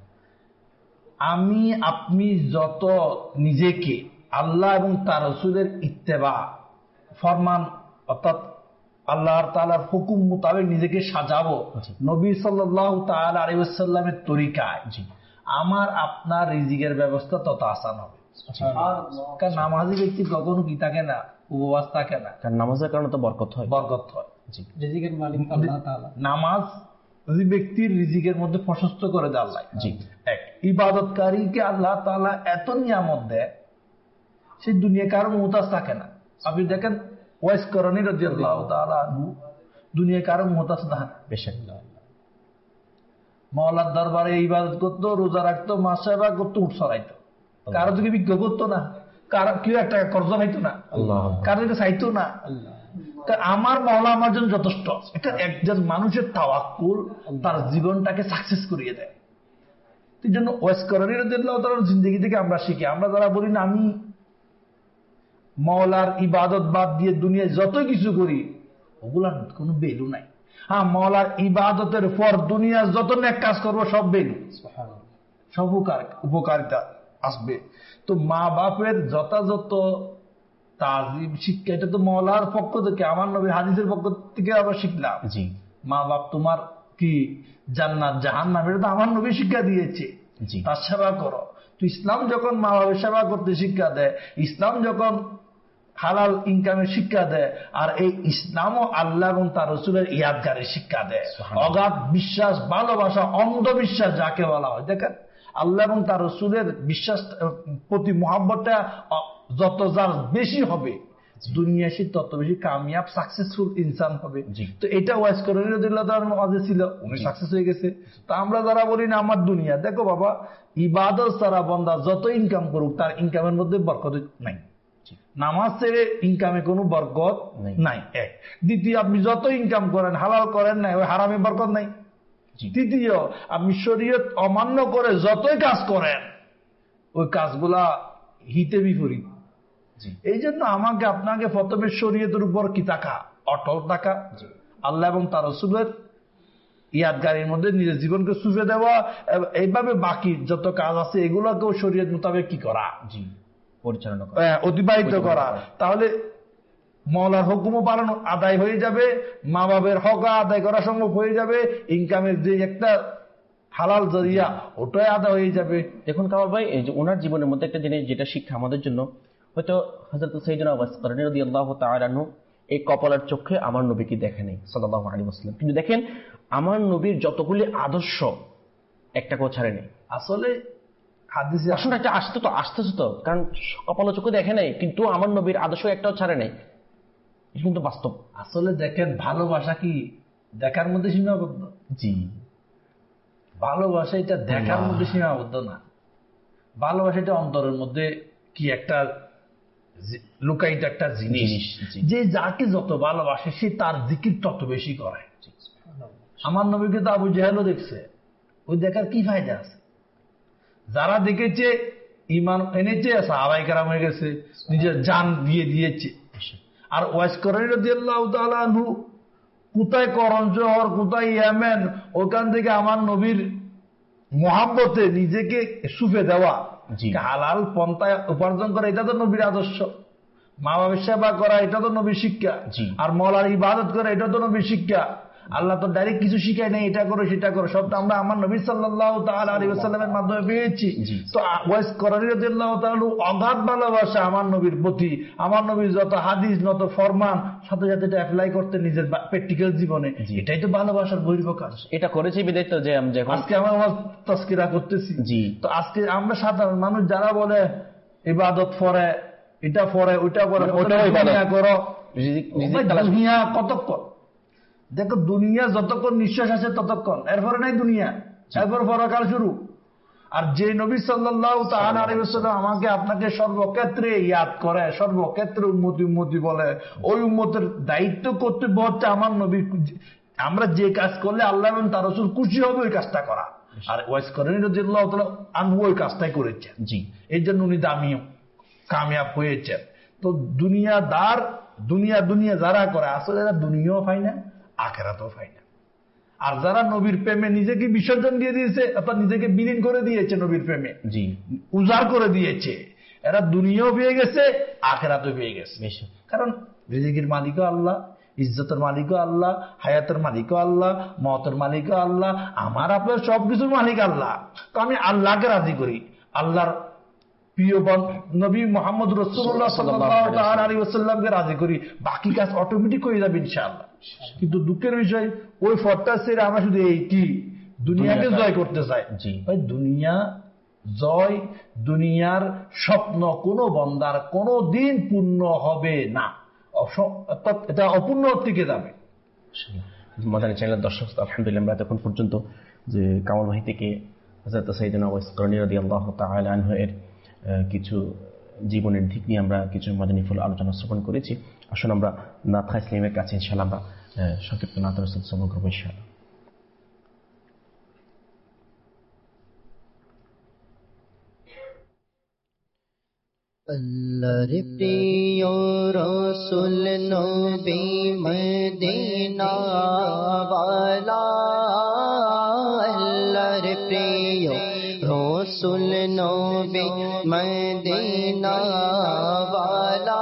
আমি আপনি যত নিজেকে আল্লাহ এবং তার রাসূলের ইত্তেবা ফরমান অর্থাৎ আল্লাহর তাআলার হুকুম মোতাবেক নিজেকে সাজাবো নবী সাল্লাল্লাহু তাআলা আলাইহি ওয়াসাল্লামের তরিকায়, আমার আপনার রিজিকের ব্যবস্থা তত আসান হবে। কারণ নামাজি ব্যক্তি কখনো কি থাকে না, উপবাস থাকে না, কারণ নামাজের কারণে তো বরকত হয়, বরকত হয়। রিজিকের মালিক আল্লাহ তাআলা। নামাজ ব্যক্তির রিজিকের মধ্যে প্রশস্ত করে দেয় আল্লাহ। জি এক ইবাদতকারীকে আল্লাহ তাআলা এত নিয়ামত দেয়, সেই দুনিয়া কারো মুহতাজ থাকে না। আপনি দেখেন ওয়াইস করণী রাদিয়াল্লাহু তাআলা আনহু দুনিয়া কারো মুহতাজ না, মাওলার দরবারে ইবাদত করতো, রোজা রাখতো, মাস সেবা করতো, উঠ সরাইতো, কারো থেকে বিজ্ঞ করতো না, কারো কেউ একটা কর্জ পাইতো না, কারো এটা চাইতো না। আমার মাওলা আমার জন্য যথেষ্ট। এটা একজন মানুষের তাওয়াক্কুল তার জীবনটাকে সাকসেস করিয়ে দেয়। এই জন্য ওয়াইস করণী রাদিয়াল্লাহু তাআলার জিন্দেগি থেকে আমরা শিখি। আমরা যারা বলি না আমি মাওলার ইবাদত বাদ দিয়ে দুনিয়ায় যত কিছু করি, ওগুলার কোনো ভ্যালু নাই। হ্যাঁ, মাওলার ইবাদতের পর দুনিয়ার যত নেক কাজ করবো সব ভ্যালু, সব উপকারিতা আসবে। তো মা বাপের যথাযথ তাজিম শিক্ষা, এটা তো মাওলার পক্ষ থেকে, আমার নবীর হাদিসের পক্ষ থেকে আমরা শিখলাম। জি মা বাপ তোমার কি জান্নাত জাহান্নাম, এটা তো আমার নবী শিক্ষা দিয়েছে। তার সেবা করো, তো ইসলাম যখন মা বাবার সেবা করতে শিক্ষা দেয়, ইসলাম যখন হালাল ইনকামের শিক্ষা দেয়, আর এই ইসলামও আল্লাহ এবং তার রাসূলের ইয়াদগারের শিক্ষা দেয়। অগাধ বিশ্বাস, ভালোবাসা, অন্ধবিশ্বাস যাকে বলা হয়, দেখেন আল্লাহ এবং তার রাসূলের বিশ্বাস প্রতি মহব্বতটা যত যার বেশি হবে, দুনিয়া সে তত বেশি কামিয়াব সাকসেসফুল ইনসান হবে। তো এটা ওয়াইস করেন রাদিয়াল্লাহু তাআলার মাঝে ছিল, উনি সাকসেস হয়ে গেছে। তো আমরা যারা বলি না আমার দুনিয়া, দেখো বাবা, ইবাদত ছাড়া বান্দা যত ইনকাম করুক তার ইনকামের মধ্যে বরকত নাই। নামাজ ছেড়ে ইনকামে কোনো বরকত নাই, এক। দ্বিতীয়, আপনি যত ইনকাম করেন হালাল করেন না, ওই হারামে বরকত নাই। তৃতীয়, আপনি শরীয়ত অমান্য করে যতই কাজ করেন ওই কাজগুলা হিতে বিপরীত। এই জন্য আমাকে আপনাকে প্রথমে শরীয়তের উপর কি থাকা, অটল থাকা, আল্লাহ এবং তার রাসূলের ইয়াদগারের মধ্যে নিজের জীবনকে সুফে দেওয়া, এইভাবে বাকি যত কাজ আছে এগুলোকেও শরীয়ত মোতাবেক কি করা, পরিচালনা করা, অতিবাহিত করা। তাহলে মওলার হুকুমও পালন আদায় হয়ে যাবে, মা বাবার হক আদায় করা সম্ভব হয়ে যাবে, ইনকামের যে একটা হালাল জরিয়া ওটাই আদায় হয়ে যাবে। দেখুন কামাল ভাই, এই যে ওনার জীবনের মধ্যে একটা জিনিস যেটা শিক্ষা আমাদের জন্য, হয়তো হযরত সাইয়েদনা আবু বকর রাদিয়াল্লাহু তাআলা আনহু এই কপালের চোখে আমার নবীকে দেখে নাই সাল্লাল্লাহু আলাইহি ওয়াসাল্লাম, কিন্তু দেখেন আমার নবীর যতগুলি আদর্শ একটা কেউ ছাড়ে নেই। আসলে হাদিসে আসলে একটা আসতে তো আসতেছে তো, কারণ কপালের চোখে দেখে নাই কিন্তু আমার নবীর আদর্শ একটাও ছাড়ে নাই, এটা কিন্তু বাস্তব। আসলে দেখেন ভালোবাসা কি দেখার মধ্যে সীমাবদ্ধ? জি, ভালোবাসা এটা দেখার মধ্যে সীমাবদ্ধ না, ভালোবাসা এটা অন্তরের মধ্যে কি একটা লুকায়িত একটা জিনিস, যে যাকে যত ভালোবাসে সে তার জিকির তত বেশি করে। আমার নবীকে তো আবু জাহেলও দেখছে, ওই দেখার কি ফায়দা আছে? যারা দেখেছে ঈমান এনেছে, সাহাবায়ে কেরাম হয়ে গেছে, নিজের জান দিয়ে দিয়েছে। আর ওয়াইস করেন রাদিয়াল্লাহু তাআলা আনহু কোথায় করণ শহর, কোথায় ইয়েমেন, ওখান থেকে আমার নবীর মহাব্বতে নিজেকে সুফে দেওয়া, হালাল পন্থায় উপার্জন করা, এটা তো নবীর আদর্শ। মা বাবার সেবা করা, এটা তো নবীর শিক্ষা। আর মওলার ইবাদত করা, এটা তো নবীর শিক্ষা। আল্লাহ তো ডাইরেক্ট কিছু শিখায় নাই, এটা করো সেটা করো, সবটা আমরা আমার নবী সাল্লাল্লাহু তাআলা আলাইহি ওয়াসাল্লামের মাধ্যমে পেয়েছি। তো ওয়াইস করানি রাদিয়াল্লাহু তাআলা অগাধ ভালোবাসা আমার নবীর প্রতি, আমার নবীর যত হাদিস যত ফরমান সাথে সাথে এটা অ্যাপ্লাই করতে নিজের প্র্যাকটিক্যাল জীবনে, এটাই তো ভালোবাসার বহির্প্রকাশ। এটা করেছি বিদায় তো যে আমি যখন আজকে আমরা আমার তাজকিরা করতেছি। জি, তো আজকে আমরা সাধারণ মানুষ যারা বলে ইবাদত করে, এটা পড়ে, ওইটা করে, ওটা করো, দুনিয়া কতক্ষণ? দেখো দুনিয়া যতক্ষণ নিঃশ্বাস আছে ততক্ষণ, এরপরে নাই দুনিয়া, এরপর পরকাল শুরু। আর যে নবী সাল্লাল্লাহু তাআলা আলাইহি ওয়াসাল্লাম আমাকে আপনাকে সর্বক্ষেত্রে ইয়াদ করে, সর্বক্ষেত্রে উম্মতি উম্মতি বলে, ওই উম্মতের দায়িত্ব কর্তব্য হচ্ছে আমার নবী, আমরা যে কাজ করলে আল্লাহ এবং তার রাসূল খুশি হবে ওই কাজটা করা। আর ওয়াইস করেন রাদিয়াল্লাহু তাআলা আনহু ওই কাজটাই করেছেন। জি, এই জন্য উনি দামি কামিয়াব হয়েছেন। তো দুনিয়াদার দুনিয়া দুনিয়া যারা করে আসলে এরা দুনিয়াও পায় না, আখিরাতও পায় না। আর যারা নবীর প্রেমে নিজেকে বিসর্জন দিয়ে দিয়েছে, অর্থাৎ নিজেকে বিলীন করে দিয়েছে নবীর প্রেমে, জি উজাড় করে দিয়েছে, এরা দুনিয়াও পেয়ে গেছে, আখিরাতও পেয়ে গেছে। কারণ রিজিকের মালিকও আল্লাহ, ইজ্জতের মালিকও আল্লাহ, হায়াতের মালিকও আল্লাহ, মওতের মালিকও আল্লাহ, আমার আপনার সবকিছুর মালিক আল্লাহ। তো আমি আল্লাহকে রাজি করি, আল্লাহর প্রিয় নবী মুহাম্মদ রাসূলুল্লাহ সাল্লাল্লাহু তাআলা আলাইহি ওয়াসাল্লামকে রাজি করি, বাকি কাজ অটোমেটিক হয়ে যাবে ইনশাআল্লাহ। কিন্তু দুঃখের বিষয় ওই ফটটা ছেড়ে আমরা শুধু এই কি দুনিয়াকে জয় করতে চাই। ভাই দুনিয়া জয়, দুনিয়ার স্বপ্ন কোনো বান্দার কোনো দিন পূর্ণ হবে না, অর্থাৎ এটা অপূর্ণ থেকে যাবে। মাদানী চ্যানেলের দর্শক, আলহামদুলিল্লাহ আমরা এতক্ষণ পর্যন্ত যে কামাল ভাই থেকে হযরত সাইয়েদনা ওয়াইস করনী রাদিয়াল্লাহু তাআলা আনহু এর কিছু জীবনের দিক নিয়ে আমরা কিছু মাদানী ফুল আলোচনা শ্রবণ করেছি। আসুন আমরা নাথা ইসলামের কাছে ইনশাআল্লাহ আমরা সংক্ষিপ্ত নাথা রাসূল শ্রবণ করবো ইনশাআল্লাহ। আল্লাহর প্রিয় রাসূল নবী মদিনা ওয়ালা, আল্লাহর প্রিয় রাসূল নবী মদিনা ওয়ালা,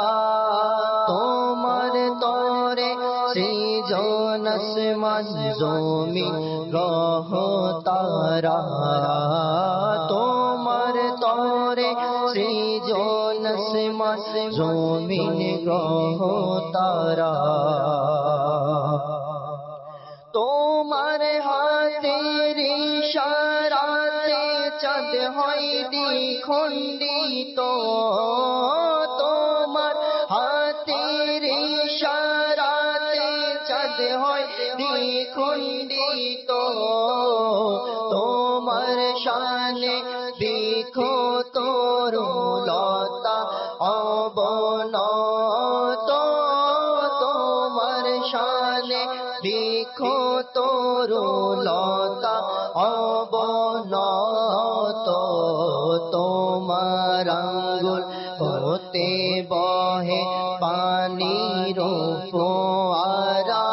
তোমার তরে সৃজন আসমান জমিন গ্রহ তারা, তোমার জমিন গ্রহ তারা তোমার হাতের ইশারাতে চাঁদ হয় দ্বিখণ্ডিত তোমার হাতের ইশারাতে চাঁদ হয় দ্বিখণ্ডিত তোমার শানে দেখো তরুলতা অবনত তোমার শানে দেখো তরুলতা অবনত তোমার আঙ্গুল হতে বহে পানির ফোয়ারা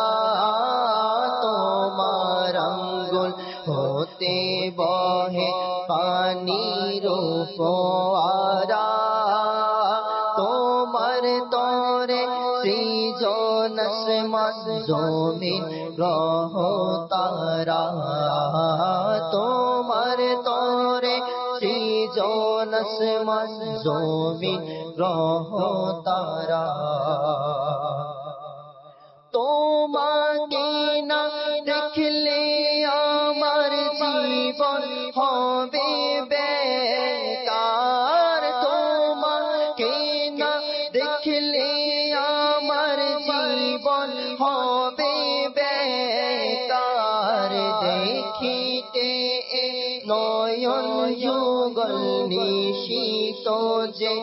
তোমার আঙ্গুল হতে বহে পানির ফোয়ারা তোমার তরে সৃজন আসমান জমিন গ্রহ তারা তোমার তরে সৃজন আসমান জমিন গ্রহ তারা তোমাকে না দেখলে আমার জীবন হবে বেকার তোমাকে না দেখলে আমার জীবন হবে বেকার দেখিতে নয়ন যুগল নিশিত যে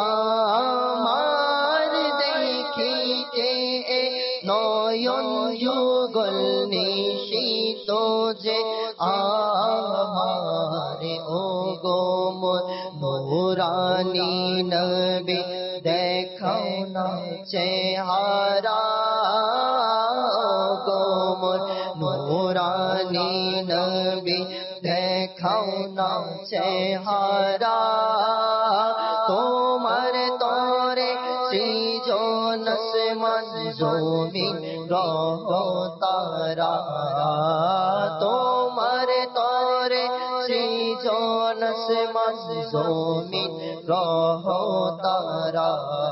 আমার দেখিতে নয়ন যুগল নিশিত যে আমার ও গো নুরানি নবী দেখাও না চেহারা গো নুরানি নবী দেখাও না চেহারা তোমার তরে সৃজন আসমান জমিন গ্রহ তারা তোমার তরে সৃজন আসমান জমিন গ্রহ তারা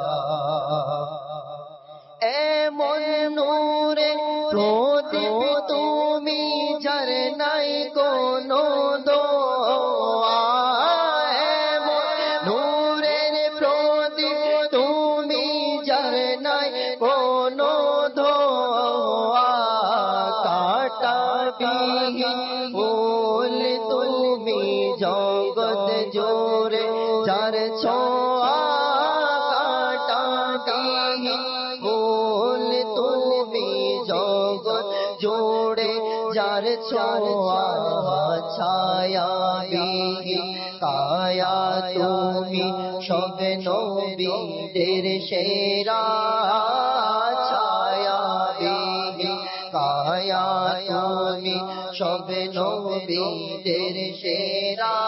এমন নূরে প্রদীপ তুমি যার নাই কোনো দোয়া এমন নূরের প্রদীপ তুমি যার নাই কোনো দোয়া কাটা বিহীন ফুল তুমি জগৎ জোরে যার ছোঁয়া কাটা বিহীন ফুল তুমি জগৎ জোড়ে যার ছোঁয়া ছায়া বিহীন কায়া তুমি সব নবীদের সেরা ছায়া বিহীন কায়া তুমি সব নবীদের সেরা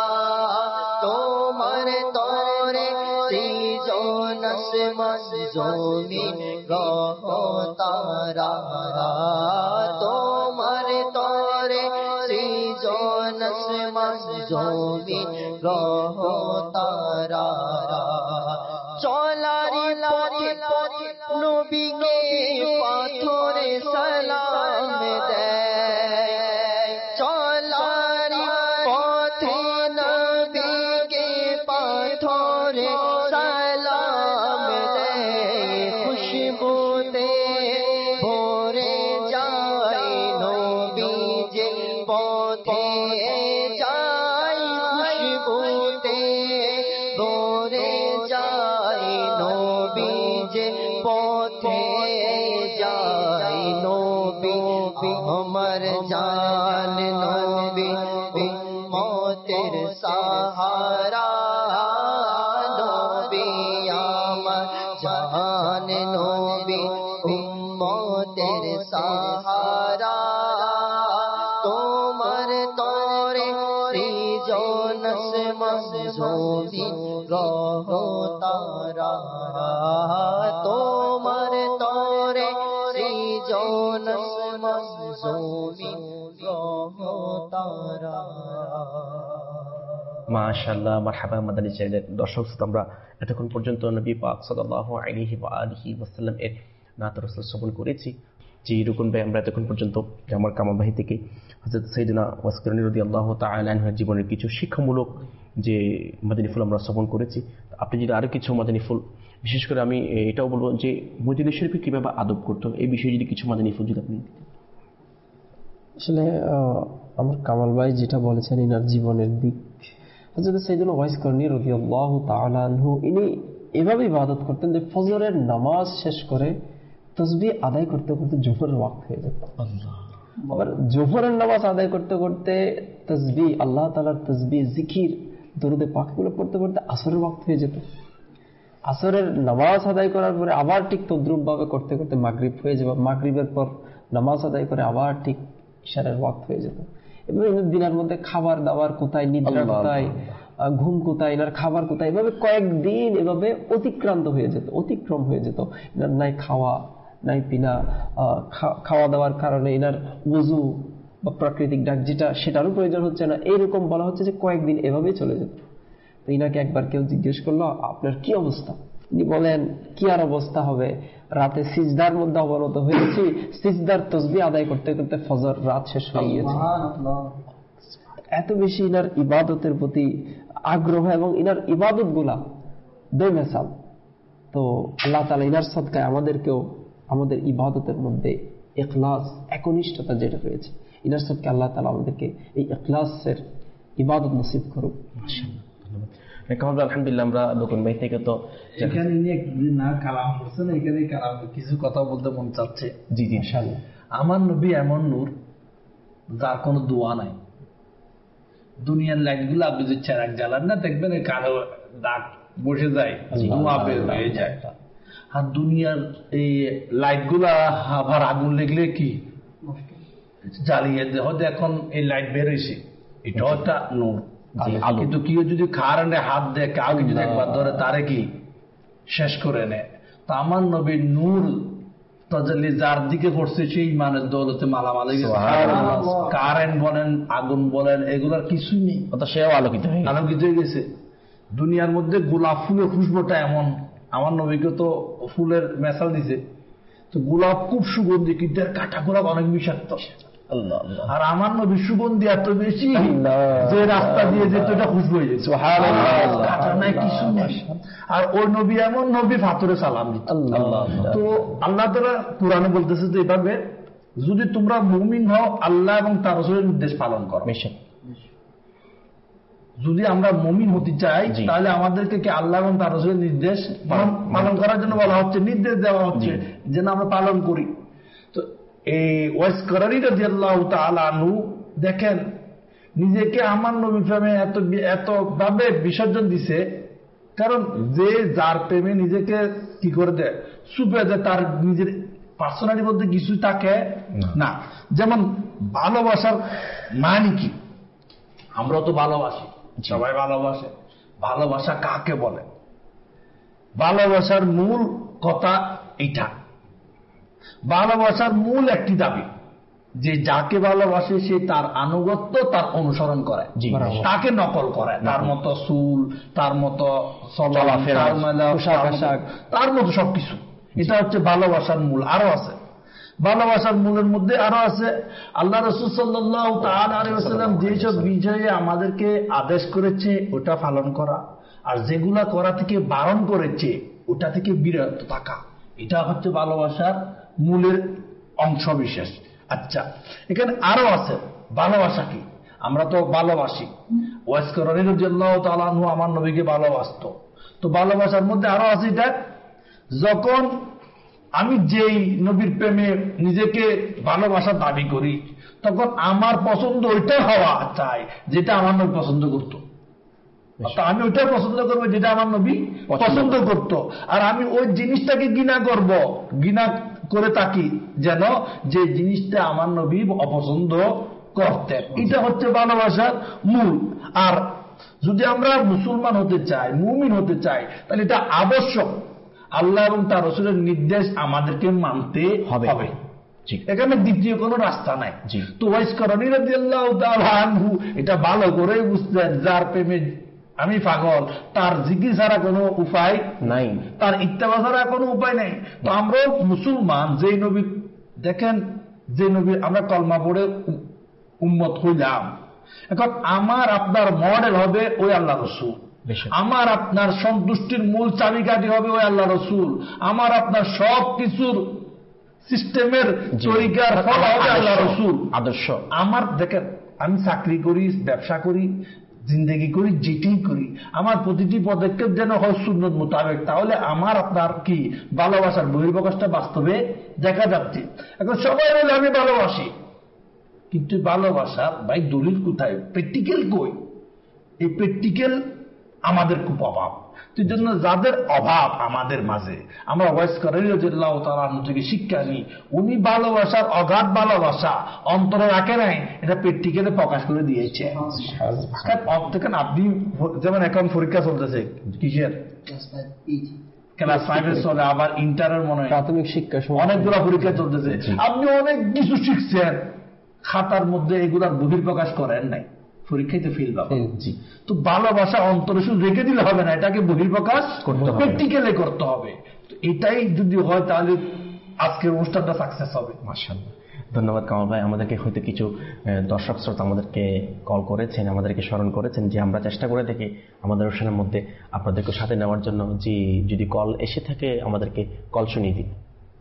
তোমার তরে সৃজন আসমান জমিন গ্রহ তারা তোমার তরে সৃজন আসমান জমিন গ্রহ তারা চলারি পথে নবীকে পাথরে সালাম দেয় চলারি পথে নবীকে পাথরে সালাম দেয় খুশবুতে ভরে যায় নবী যে পথে যায় খুশবুতে ভরে যায় নবী যে পথে যায় নবী আমার জান নবী উম্মতের সাহারা নবী আমার জান নবী উম্মতের সাহারা তোমার তরে সৃজন আসমান জমিন গ্রহ তারা তোমার তরে সৃজন আসমান জমিন গ্রহ তারা মাশাআল্লাহ, মারহাবা। মাদানী চ্যানেলের দর্শক শ্রোতা, আমরা এতক্ষণ পর্যন্ত নবী পাক সাল্লাল্লাহু আলাইহি ওয়া আলিহি ওয়াসাল্লাম এর নাত রাসূল শ্রবণ করেছি। যে রুকন ভাই আমরা এতক্ষণ পর্যন্ত আমার কামাল ভাই থেকে হযরত সাইয়েদনা ওয়াইস কারনী রাদিয়াল্লাহু তাআলা আনহুর জীবনের কিছু শিক্ষামূলক যে মাদানী ফুল আমরা শ্রবণ করেছি, আপনি যদি আরো কিছু মাদানী ফুল, বিশেষ করে আমি এটাও বলবো যে মদিনা শরীফে কিভাবে আদব করতে হবে এই বিষয়ে যদি কিছু মাদানী ফুল যদি আপনি দিতেন। আসলে আমার কামাল ভাই যেটা বলেছেন ইনার জীবনের দিক, হযরত সাইয়েদনা ওয়াইস কারনী রাদিয়াল্লাহু তাআলা আনহু ইনি এভাবে ইবাদত করতেন যে ফজরের নামাজ শেষ করে তাসবিহ আদায় করতে করতে জোহরের ওয়াক্ত হয়ে যেত। আবার জোহরের নামাজ আদায় করতে করতে তাসবিহ, আল্লাহ তাআলার তাসবিহ, জিকির, দরুদে পাকগুলো পড়তে পড়তে আসরের ওয়াক্ত হয়ে যেত। আসরের নামাজ আদায় করার পরে আবার ঠিক তদ্রুপ ভাবে করতে করতে মাগরিব হয়ে যাবে। মাগরিবের পর নামাজ আদায় করে আবার ঠিক ইশারের ওয়াক্ত হয়ে যেত। এভাবে দিনের মধ্যে খাবার দাবার কোথায়, নিদ্রা কোথায়, ঘুম কোথায়, এনার খাবার কোথায়, এভাবে কয়েকদিন এভাবে অতিক্রান্ত হয়ে যেত, অতিক্রম হয়ে যেত। এনার নাই খাওয়া নাই পিনা, খাওয়া দাওয়ার কারণে এনার ওযু বা প্রাকৃতিক ডাক যেটা সেটারও প্রয়োজন হচ্ছে না, এইরকম বলা হচ্ছে যে কয়েকদিন এভাবেই চলে যেত। তো ইনাকে একবার কেউ জিজ্ঞেস করলো, আপনার কি অবস্থা? তিনি বলেন, কি আর অবস্থা হবে, রাতে সিজদার মধ্যে অবনত হয়েছি, সিজদার তাসবিহ আদায় করতে করতে ফজর রাত শেষ হয়ে গিয়েছে। এত বেশি ইনার ইবাদতের প্রতি আগ্রহ এবং ইনার ইবাদত গুলা বেমিসাল। তো আল্লাহ তাআলা ইনার সদকায় আমাদেরকেও আমাদের ইবাদতের মধ্যে ইখলাস, একনিষ্ঠতা যেটা রয়েছে, ইনার সদকায় আল্লাহ তাআলা আমাদেরকে এই ইখলাসের ইবাদত নসিব করুক। আলহামদুলিল্লাহ, আমরা লোকন ভাই থেকে তো এখানে না কালাম করছেন, এখানে কালাম কিছু কথা বলতে মন চাচ্ছে। জি জি ইনশাআল্লাহ। আমার নবী এমন নূর যার কোনো দোয়া নাই। দুনিয়ার লাইট গুলো আপনি যে চেরাক জ্বালান না, দেখবেন কালো দাগ বসে যায়, ধোঁয়া বের হয়ে যায়। আর দুনিয়ার এই লাইট গুলা আবার আগুন লেগলে কি জ্বালিয়ে হয়তো এখন এই লাইট বের হয়েছে, এটা একটা নূর। কিন্তু কেউ যদি কারেন্টে হাত দেয়, কাউকে যদি একবার ধরে তারে কি শেষ করে নেয়। তা আমার নবীর নূর তাজাল্লি যার দিকে পড়ছে সেই মানের দৌলতে মালামাল হয়ে গেছে। কারেন্ট বলেন, আগুন বলেন, এগুলার কিছুই নেই, সেও আলোকিত হয়ে আলোকিত হয়ে গেছে। দুনিয়ার মধ্যে গোলাপ ফুলের খুশবুটা এমন, আমার নবীকে তো ফুলের মেসাল দিছে, তো গোলাপ খুব সুগন্ধি, কিন্তু এর কাটা গোলাপ অনেক বিষাক্ত। আর আমার নবী সুগন্ধি এত বেশি যে রাস্তা দিয়ে যেত এটা খুশবু হয়ে যেত, কাটা নাই কিছু নেই। আর ওই নবী এমন নবী ফাতরে সালাম দিত। তো আল্লাহ তাআলা কুরআনে বলতেছে যে এভাবে যদি তোমরা মুমিন হও, আল্লাহ এবং তার রাসূলের নির্দেশ পালন করো। যদি আমরা মুমিন হতে চাই তাহলে আমাদেরকে কি আল্লাহ এবং তার রাসূলের নির্দেশ পালন করার জন্য বলা হচ্ছে, নির্দেশ দেওয়া হচ্ছে যেন আমরা পালন করি। তো এই ওয়াইস কারনী রাদিয়াল্লাহু তাআলা আনহু দেখেন নিজেকে আমার নবী প্রেমে এত এত ভাবে বিসর্জন দিছে, কারণ যে যার প্রেমে নিজেকে কি করে দেয়, সুপে দেয়, তার নিজের পার্সোনালিটির মধ্যে কিছু থাকে না। যেমন ভালোবাসার মানে কি, আমরা তো ভালোবাসি, সবাই ভালোবাসে। ভালোবাসা কাকে বলে? ভালোবাসার মূল কথা এটা, ভালোবাসার মূল একটি দাবি যে যাকে ভালোবাসে সে তার আনুগত্য, তার অনুসরণ করে, তাকে নকল করে, তার মতো চুল, তার মতো চলাফেরা, তার মতো সবকিছু। এটা হচ্ছে ভালোবাসার মূল। আরো আছে ভালোবাসার মূলের মধ্যে, আরো আছে আল্লাহ রাসূল সাল্লাল্লাহু তাআলা আলাইহি ওয়াসাল্লাম যেসব বিষয়ে আমাদেরকে আদেশ করেছে ওটা পালন করা, আর যেগুলা করা থেকে বারণ করেছে ওটা থেকে বিরত থাকা। এটা হচ্ছে ভালোবাসার মূলের অংশ বিশেষ। আচ্ছা, এখানে আরো আছে ভালোবাসা কি। আমরা তো ভালোবাসি, ওয়াইস কারনী রাদিয়াল্লাহু তাআলা আনহু আমার নবীকে ভালোবাসতো। তো ভালোবাসার মধ্যে আরো আছে এটা, যখন আমি যেই নবীর প্রেমে নিজেকে ভালোবাসা দাবি করি তখন আমার পছন্দ ওইটা হওয়া চাই যেটা আমার নবী পছন্দ করতো। আমি ওইটা পছন্দ করবো যেটা আমার নবী পছন্দ করতো, আর আমি ওই জিনিসটাকে ঘৃণা করব, ঘৃণা করে থাকি যেন যে জিনিসটা আমার নবী অপছন্দ করতেন। এটা হচ্ছে ভালোবাসার মূল। আর যদি আমরা মুসলমান হতে চাই, মুমিন হতে চাই, তাহলে এটা আবশ্যক আল্লাহ এবং তার রাসূলের নির্দেশ আমাদেরকে মানতে হবে। এখানে দ্বিতীয় কোনো রাস্তা নাই। তো ওয়াইস করণী রাদিয়াল্লাহু তাআলা আনহু এটা ভালো করে বুঝতেন, যার প্রেমে আমি পাগল, তার জিকির ছাড়া কোনো উপায় নাই, তার ইত্তেবা ছাড়া কোনো উপায় নাই। তো আমরাও মুসলমান, যেই নবী দেখেন, যে নবী আমরা কলমা পড়ে উম্মত হইলাম, এখন আমার আপনার মডেল হবে ওই আল্লাহ রসুল, আমার আপনার সন্তুষ্টির মূল চাবিকাঠি হবে ওই আল্লাহ রসুল, আমার আপনার সব কিছুর সিস্টেমের তরিকার ফল হবে আল্লাহ রসুল আদর্শ। আমার দেখেন, আমি চাকরি করি, ব্যবসা করি, জিন্দেগি করি, যেটাই করি, আমার প্রতিটি পদক্ষেপ যেন হয় সুন্নত মোতাবেক, তাহলে আমার আপনার কি ভালোবাসার বহির্প্রকাশটা বাস্তবে দেখা যাচ্ছে। এখন সবাই বলে আমি ভালোবাসি, কিন্তু ভালোবাসার ভাই দলিল কোথায়, প্র্যাকটিক্যাল কই? এই প্র্যাকটিক্যাল আমাদের খুব অভাব। সেই জন্য যাদের অভাব আমাদের মাঝে, আমরা ওয়াইস করাই রাদিয়াল্লাহু তাআলা আনহু থেকে শিক্ষা নিই, উনি ভালোবাসার অগাধ ভালোবাসা অন্তরে রাখে নাই, এটা প্র্যাকটিক্যালে প্রকাশ করে দিয়েছে। দেখেন আপনি যেমন এখন পরীক্ষা চলতেছে, কিসের ক্লাস ফাইভের চলে, আবার ইন্টারের মনে হয় প্রাথমিক শিক্ষা, অনেকগুলো পরীক্ষা চলতেছে, আপনি অনেক কিছু শিখছেন, খাতার মধ্যে এগুলার বহির্প্রকাশ করেন নাই, পরীক্ষায় তো ফেল পাবেন। তো ভালোবাসা অন্তরে শুধু রেখে দিলে হবে না, এটাকে বহির্প্রকাশ প্র্যাকটিক্যালি করতে হবে। এটাই যদি হয় তাহলে আজকের অনুষ্ঠানটা সাকসেস হবে। মাশাআল্লাহ, ধন্যবাদ কামাল ভাই। আমাদেরকে হয়তো কিছু দর্শক শ্রোতা আমাদেরকে কল করেছেন, আমাদেরকে স্মরণ করেছেন যে আমরা চেষ্টা করে থাকি আমাদের অনুষ্ঠানের মধ্যে আপনাদেরকে সাথে নেওয়ার জন্য। যে যদি কল এসে থাকে আমাদেরকে কল শুনিয়ে দিন।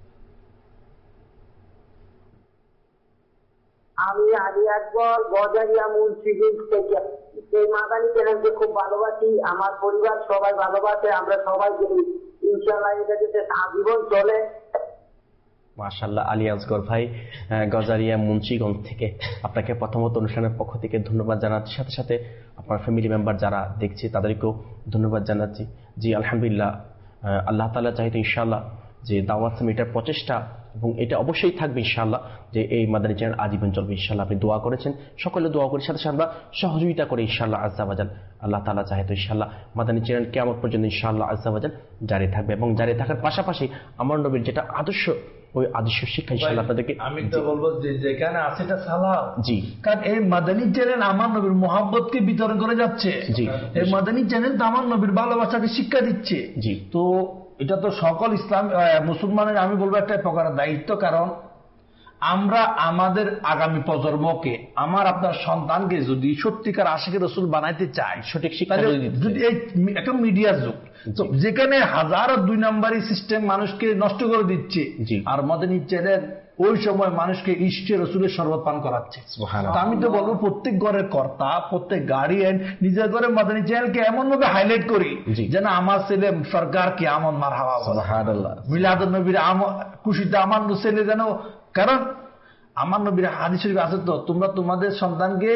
আমি আলী আকবর গজারিয়া মুন্সিগঞ্জ থেকে এই মাদানী চ্যানেলকে খুব ভালোবাসি, আমার পরিবার সবাই ভালোবাসে, আমরা সবাই ইনশাআল্লাহ এটা যাতে আজীবন চলে। মাশাআল্লাহ, আলী আসগর ভাই গজারিয়া মুন্সিগঞ্জ থেকে আপনাকে প্রথমত অনুষ্ঠানের পক্ষ থেকে ধন্যবাদ জানাচ্ছি, সাথে সাথে আপনার ফ্যামিলি মেম্বার যারা দেখছে তাদেরকেও ধন্যবাদ জানাচ্ছি। জি আলহামদুলিল্লাহ, আল্লাহ তাআলা চাইতো ইনশাআল্লাহ যে দাওয়াত সেমিটার প্রচেষ্টা, এবং এটা অবশ্যই থাকবে ইনশাআল্লাহ, যে এই মাদানী চ্যানেল আজীবন চলবে ইনশাআল্লাহ। আপনি দোয়া করেছেন, সকলে দোয়া করি, সাথে সাথে আমরা সহযোগিতা করি ইনশাআল্লাহ আজ্জা ওয়া জাল। আল্লাহ তাআলা চাহে তো ইনশাআল্লাহ মাদানী চ্যানেল কিয়ামত পর্যন্ত ইনশাআল্লাহ আজ্জা ওয়া জাল জারি থাকবে, এবং জারি থাকার পাশাপাশি আমার নবীর যেটা আদর্শ, ওই আদর্শ শিক্ষা ইনশাআল্লাহ আপনাদেরকে আমি তো বলবো যে যেখানে আছে এটা সালাম। জি, কারণ এই মাদানী চ্যানেল আমার নবীর মুহাব্বতকে বিতরণ করে যাচ্ছে। জি, এই মাদানী চ্যানেল তো আমার নবীর ভালোবাসাকে শিক্ষা দিচ্ছে। জি, তো এটা তো সকল ইসলাম মুসলমানের আমি বলবো একটা প্রকার দায়িত্ব, কারণ আমরা আমাদের আগামী প্রজন্মকে, আমার আপনার সন্তানকে যদি সত্যিকার আশিকে রসুল বানাইতে চাই, সঠিক শিক্ষা যদি এই একটা মিডিয়ার যুগ, তো যেখানে হাজারো দুই নাম্বারি সিস্টেম মানুষকে নষ্ট করে দিচ্ছে, আর মাদানী চ্যানেল ওই সময় মানুষকে ইষ্টে রসুলের শরবত পান করাচ্ছে। আমি তো বলবো প্রত্যেক ঘরের কর্তা, প্রত্যেক গার্ডিয়ান নিজের ঘরে মাদানী চ্যানেলকে এমন ভাবে হাইলাইট করি যেন আমার ছেলে সরকার কি আমন মারহাবা মিলাদুন নবীর খুশিতে আমার ছেলে যেন, কারণ আমার নবীর হাদিস শরীফ আছে তো, তোমরা তোমাদের সন্তানকে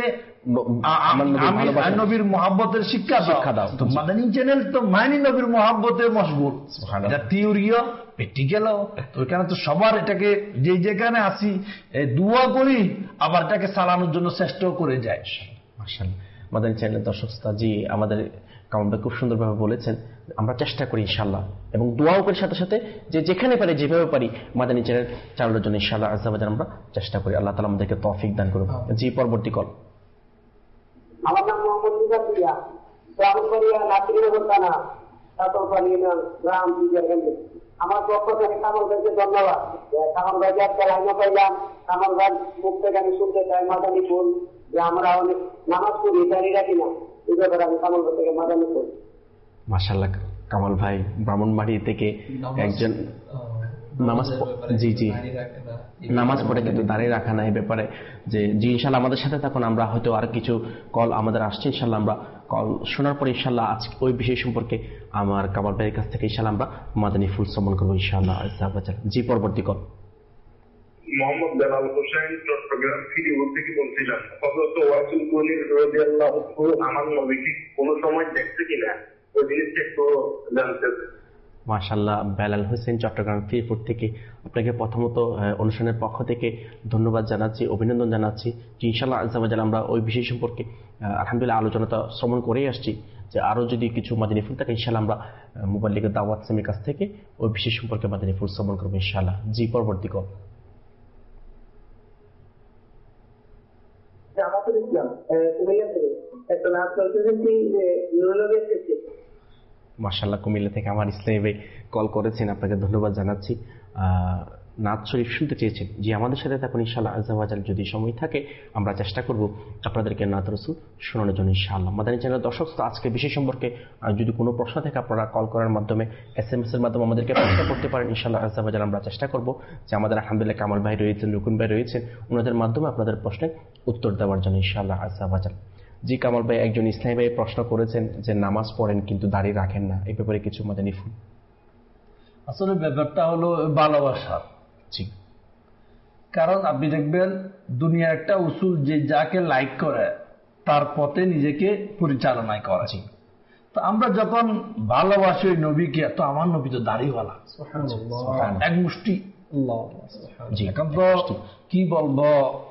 নবীর মহাব্বতের শিক্ষা দাও। তো মাদানী চ্যানেল তো মাইনি নবীর মহাব্বতের মশগুল, এটা থিওরিও প্র্যাকটিক্যাল। ওইখানে তো সবার এটাকে যে যেখানে আসি দোয়া করি, আবার এটাকে চালানোর জন্য চেষ্টাও করে যায়। মাশাআল্লাহ, মাদানী চ্যানেলের দর্শক জি আমাদের কামাল ভাই খুব সুন্দরভাবে বলেছেন, আমরা চেষ্টা করি ইনশাআল্লাহ, এবং দোয়াও করি সাথে সাথে, যে যেখানে পারি যেভাবে পারি মাদানী চ্যানেল চালানোর জন্য ইনশাআল্লাহ আজ্জা ওয়া জাল আমরা চেষ্টা করি। আল্লাহ তাআলা আমাদেরকে তৌফিক দান করুন। জি, পরবর্তী কল। আমার নাম মোহাম্মদ মুজাফফরিয়া, গ্রামবাড়িয়া নাসিরনগর থানা, সাতরপাড়ি ইউনিয়ন, গ্রাম বিজয়গঞ্জ। আমার পক্ষ থেকে কামাল ভাইকে ধন্যবাদ। কামাল ভাইকে একটা লাইনে পাইলাম, কামাল ভাই মুখ থেকে আমি শুনতে চাই মাদানী ফুল, যে আমরা অনেক নামাজ পড়ি, দাঁড়িয়ে রাখি না, এই ব্যাপারে আমি কামাল ভাই থেকে মাদানী ফুল। মাশাআল্লাহ, কামাল ভাই ব্রাহ্মণবাড়ি থেকে একজন নামাজ, জি জি নামাজ পড়ে কিন্তু দাঁড়িয়ে রাখা না, এই ব্যাপারে যে জি ইনশাআল্লাহ আমাদের সাথে থাকুন। আমরা হয়তো আর কিছু কল আমাদের আসছে, ইনশাআল্লাহ আমরা কল শোনার পরে ইনশাআল্লাহ আজকে ওই বিষয় সম্পর্কে আমার কামাল ভাইয়ের কাছ থেকে ইনশাআল্লাহ আমরা মাদানী ফুল শ্রবণ করবো ইনশাআল্লাহ। জি, পরবর্তী কল। মোহাম্মদ বেলাল হোসেন, চট্টগ্রাম ফিরিপুর থেকে বলছিলাম। হযরত ওয়াসিল গনি রাদিয়াল্লাহু আনহু আমার নবীকে কোন সময় দেখতে কিনা, ওই জিনিসটা একটু জানতে চাই। মাশাআল্লাহ, বেলাল হোসেন চট্টগ্রাম ফিরপুর থেকে আপনাকে প্রথমত অনুষ্ঠানের পক্ষ থেকে ধন্যবাদ জানাচ্ছি, অভিনন্দন জানাচ্ছি। ইনশাআল্লাহ আজ্জা ওয়া জাল আমরা ওই বিষয় সম্পর্কে আলহামদুলিল্লাহ আলোচনাটা শ্রবণ করেই আসছি, যে আরও যদি কিছু মাদানী ফুল থাকে ইনশাআল্লাহ আমরা মুবাল্লিগের দাওয়াত সেমির কাছ থেকে ওই বিষয় সম্পর্কে মাদানী ফুল শ্রবণ করবো ইনশাআল্লাহ। জি, পরবর্তী কল। ইসলাম কুমিল্লা থেকে একটা নাচ চলতেছি যে নুরনবী এসেছে। মাশাআল্লাহ, কুমিল্লা থেকে আমার ইসলামী ভাই কল করেছেন, আপনাকে ধন্যবাদ জানাচ্ছি। নাত শরীফ শুনতে চেয়েছেন, যে আমাদের সাথে থাকুন ইনশাআল্লাহ আজ্জা ওয়া জাল। যদি সময় থাকে আমরা চেষ্টা করব আপনাদেরকে নাত রাসূল শোনানোর জন্য ইনশাআল্লাহ। মাদানী চ্যানেল দর্শক, আজকে বিষয় সম্পর্কে যদি কোনো প্রশ্ন থাকে আপনারা কল করার মাধ্যমে, এস এম এস এর মাধ্যমে আমাদেরকে প্রশ্ন করতে পারেন ইনশাআল্লাহ আজ্জা ওয়া জাল। আমরা চেষ্টা করব যে আমাদের আলহামদুলিল্লাহ কামাল ভাই রয়েছেন, রুকুন ভাই রয়েছেন, ওনাদের মাধ্যমে আপনাদের প্রশ্নের উত্তর দেওয়ার জন্য ইনশাআল্লাহ আজ্জা ওয়া জাল। জি কামাল ভাই, একজন ইসলামী ভাই প্রশ্ন করেছেন যে নামাজ পড়েন কিন্তু দাড়ি রাখেন না, এই ব্যাপারে কিছু মাদানী ফুল। আসলে ব্যাপারটা হলো ভালোবাসার। জি, কারণ আপনি দেখবেন দুনিয়ার একটা উসুল যে যাকে লাইক করে তার পথে নিজেকে পরিচালনায় করে। তো আমরা যখন ভালোবাসি ওই নবীকে, তো আমার নবী তো দাড়িওয়ালা এক মুষ্টি। এখন তো কি বলবো,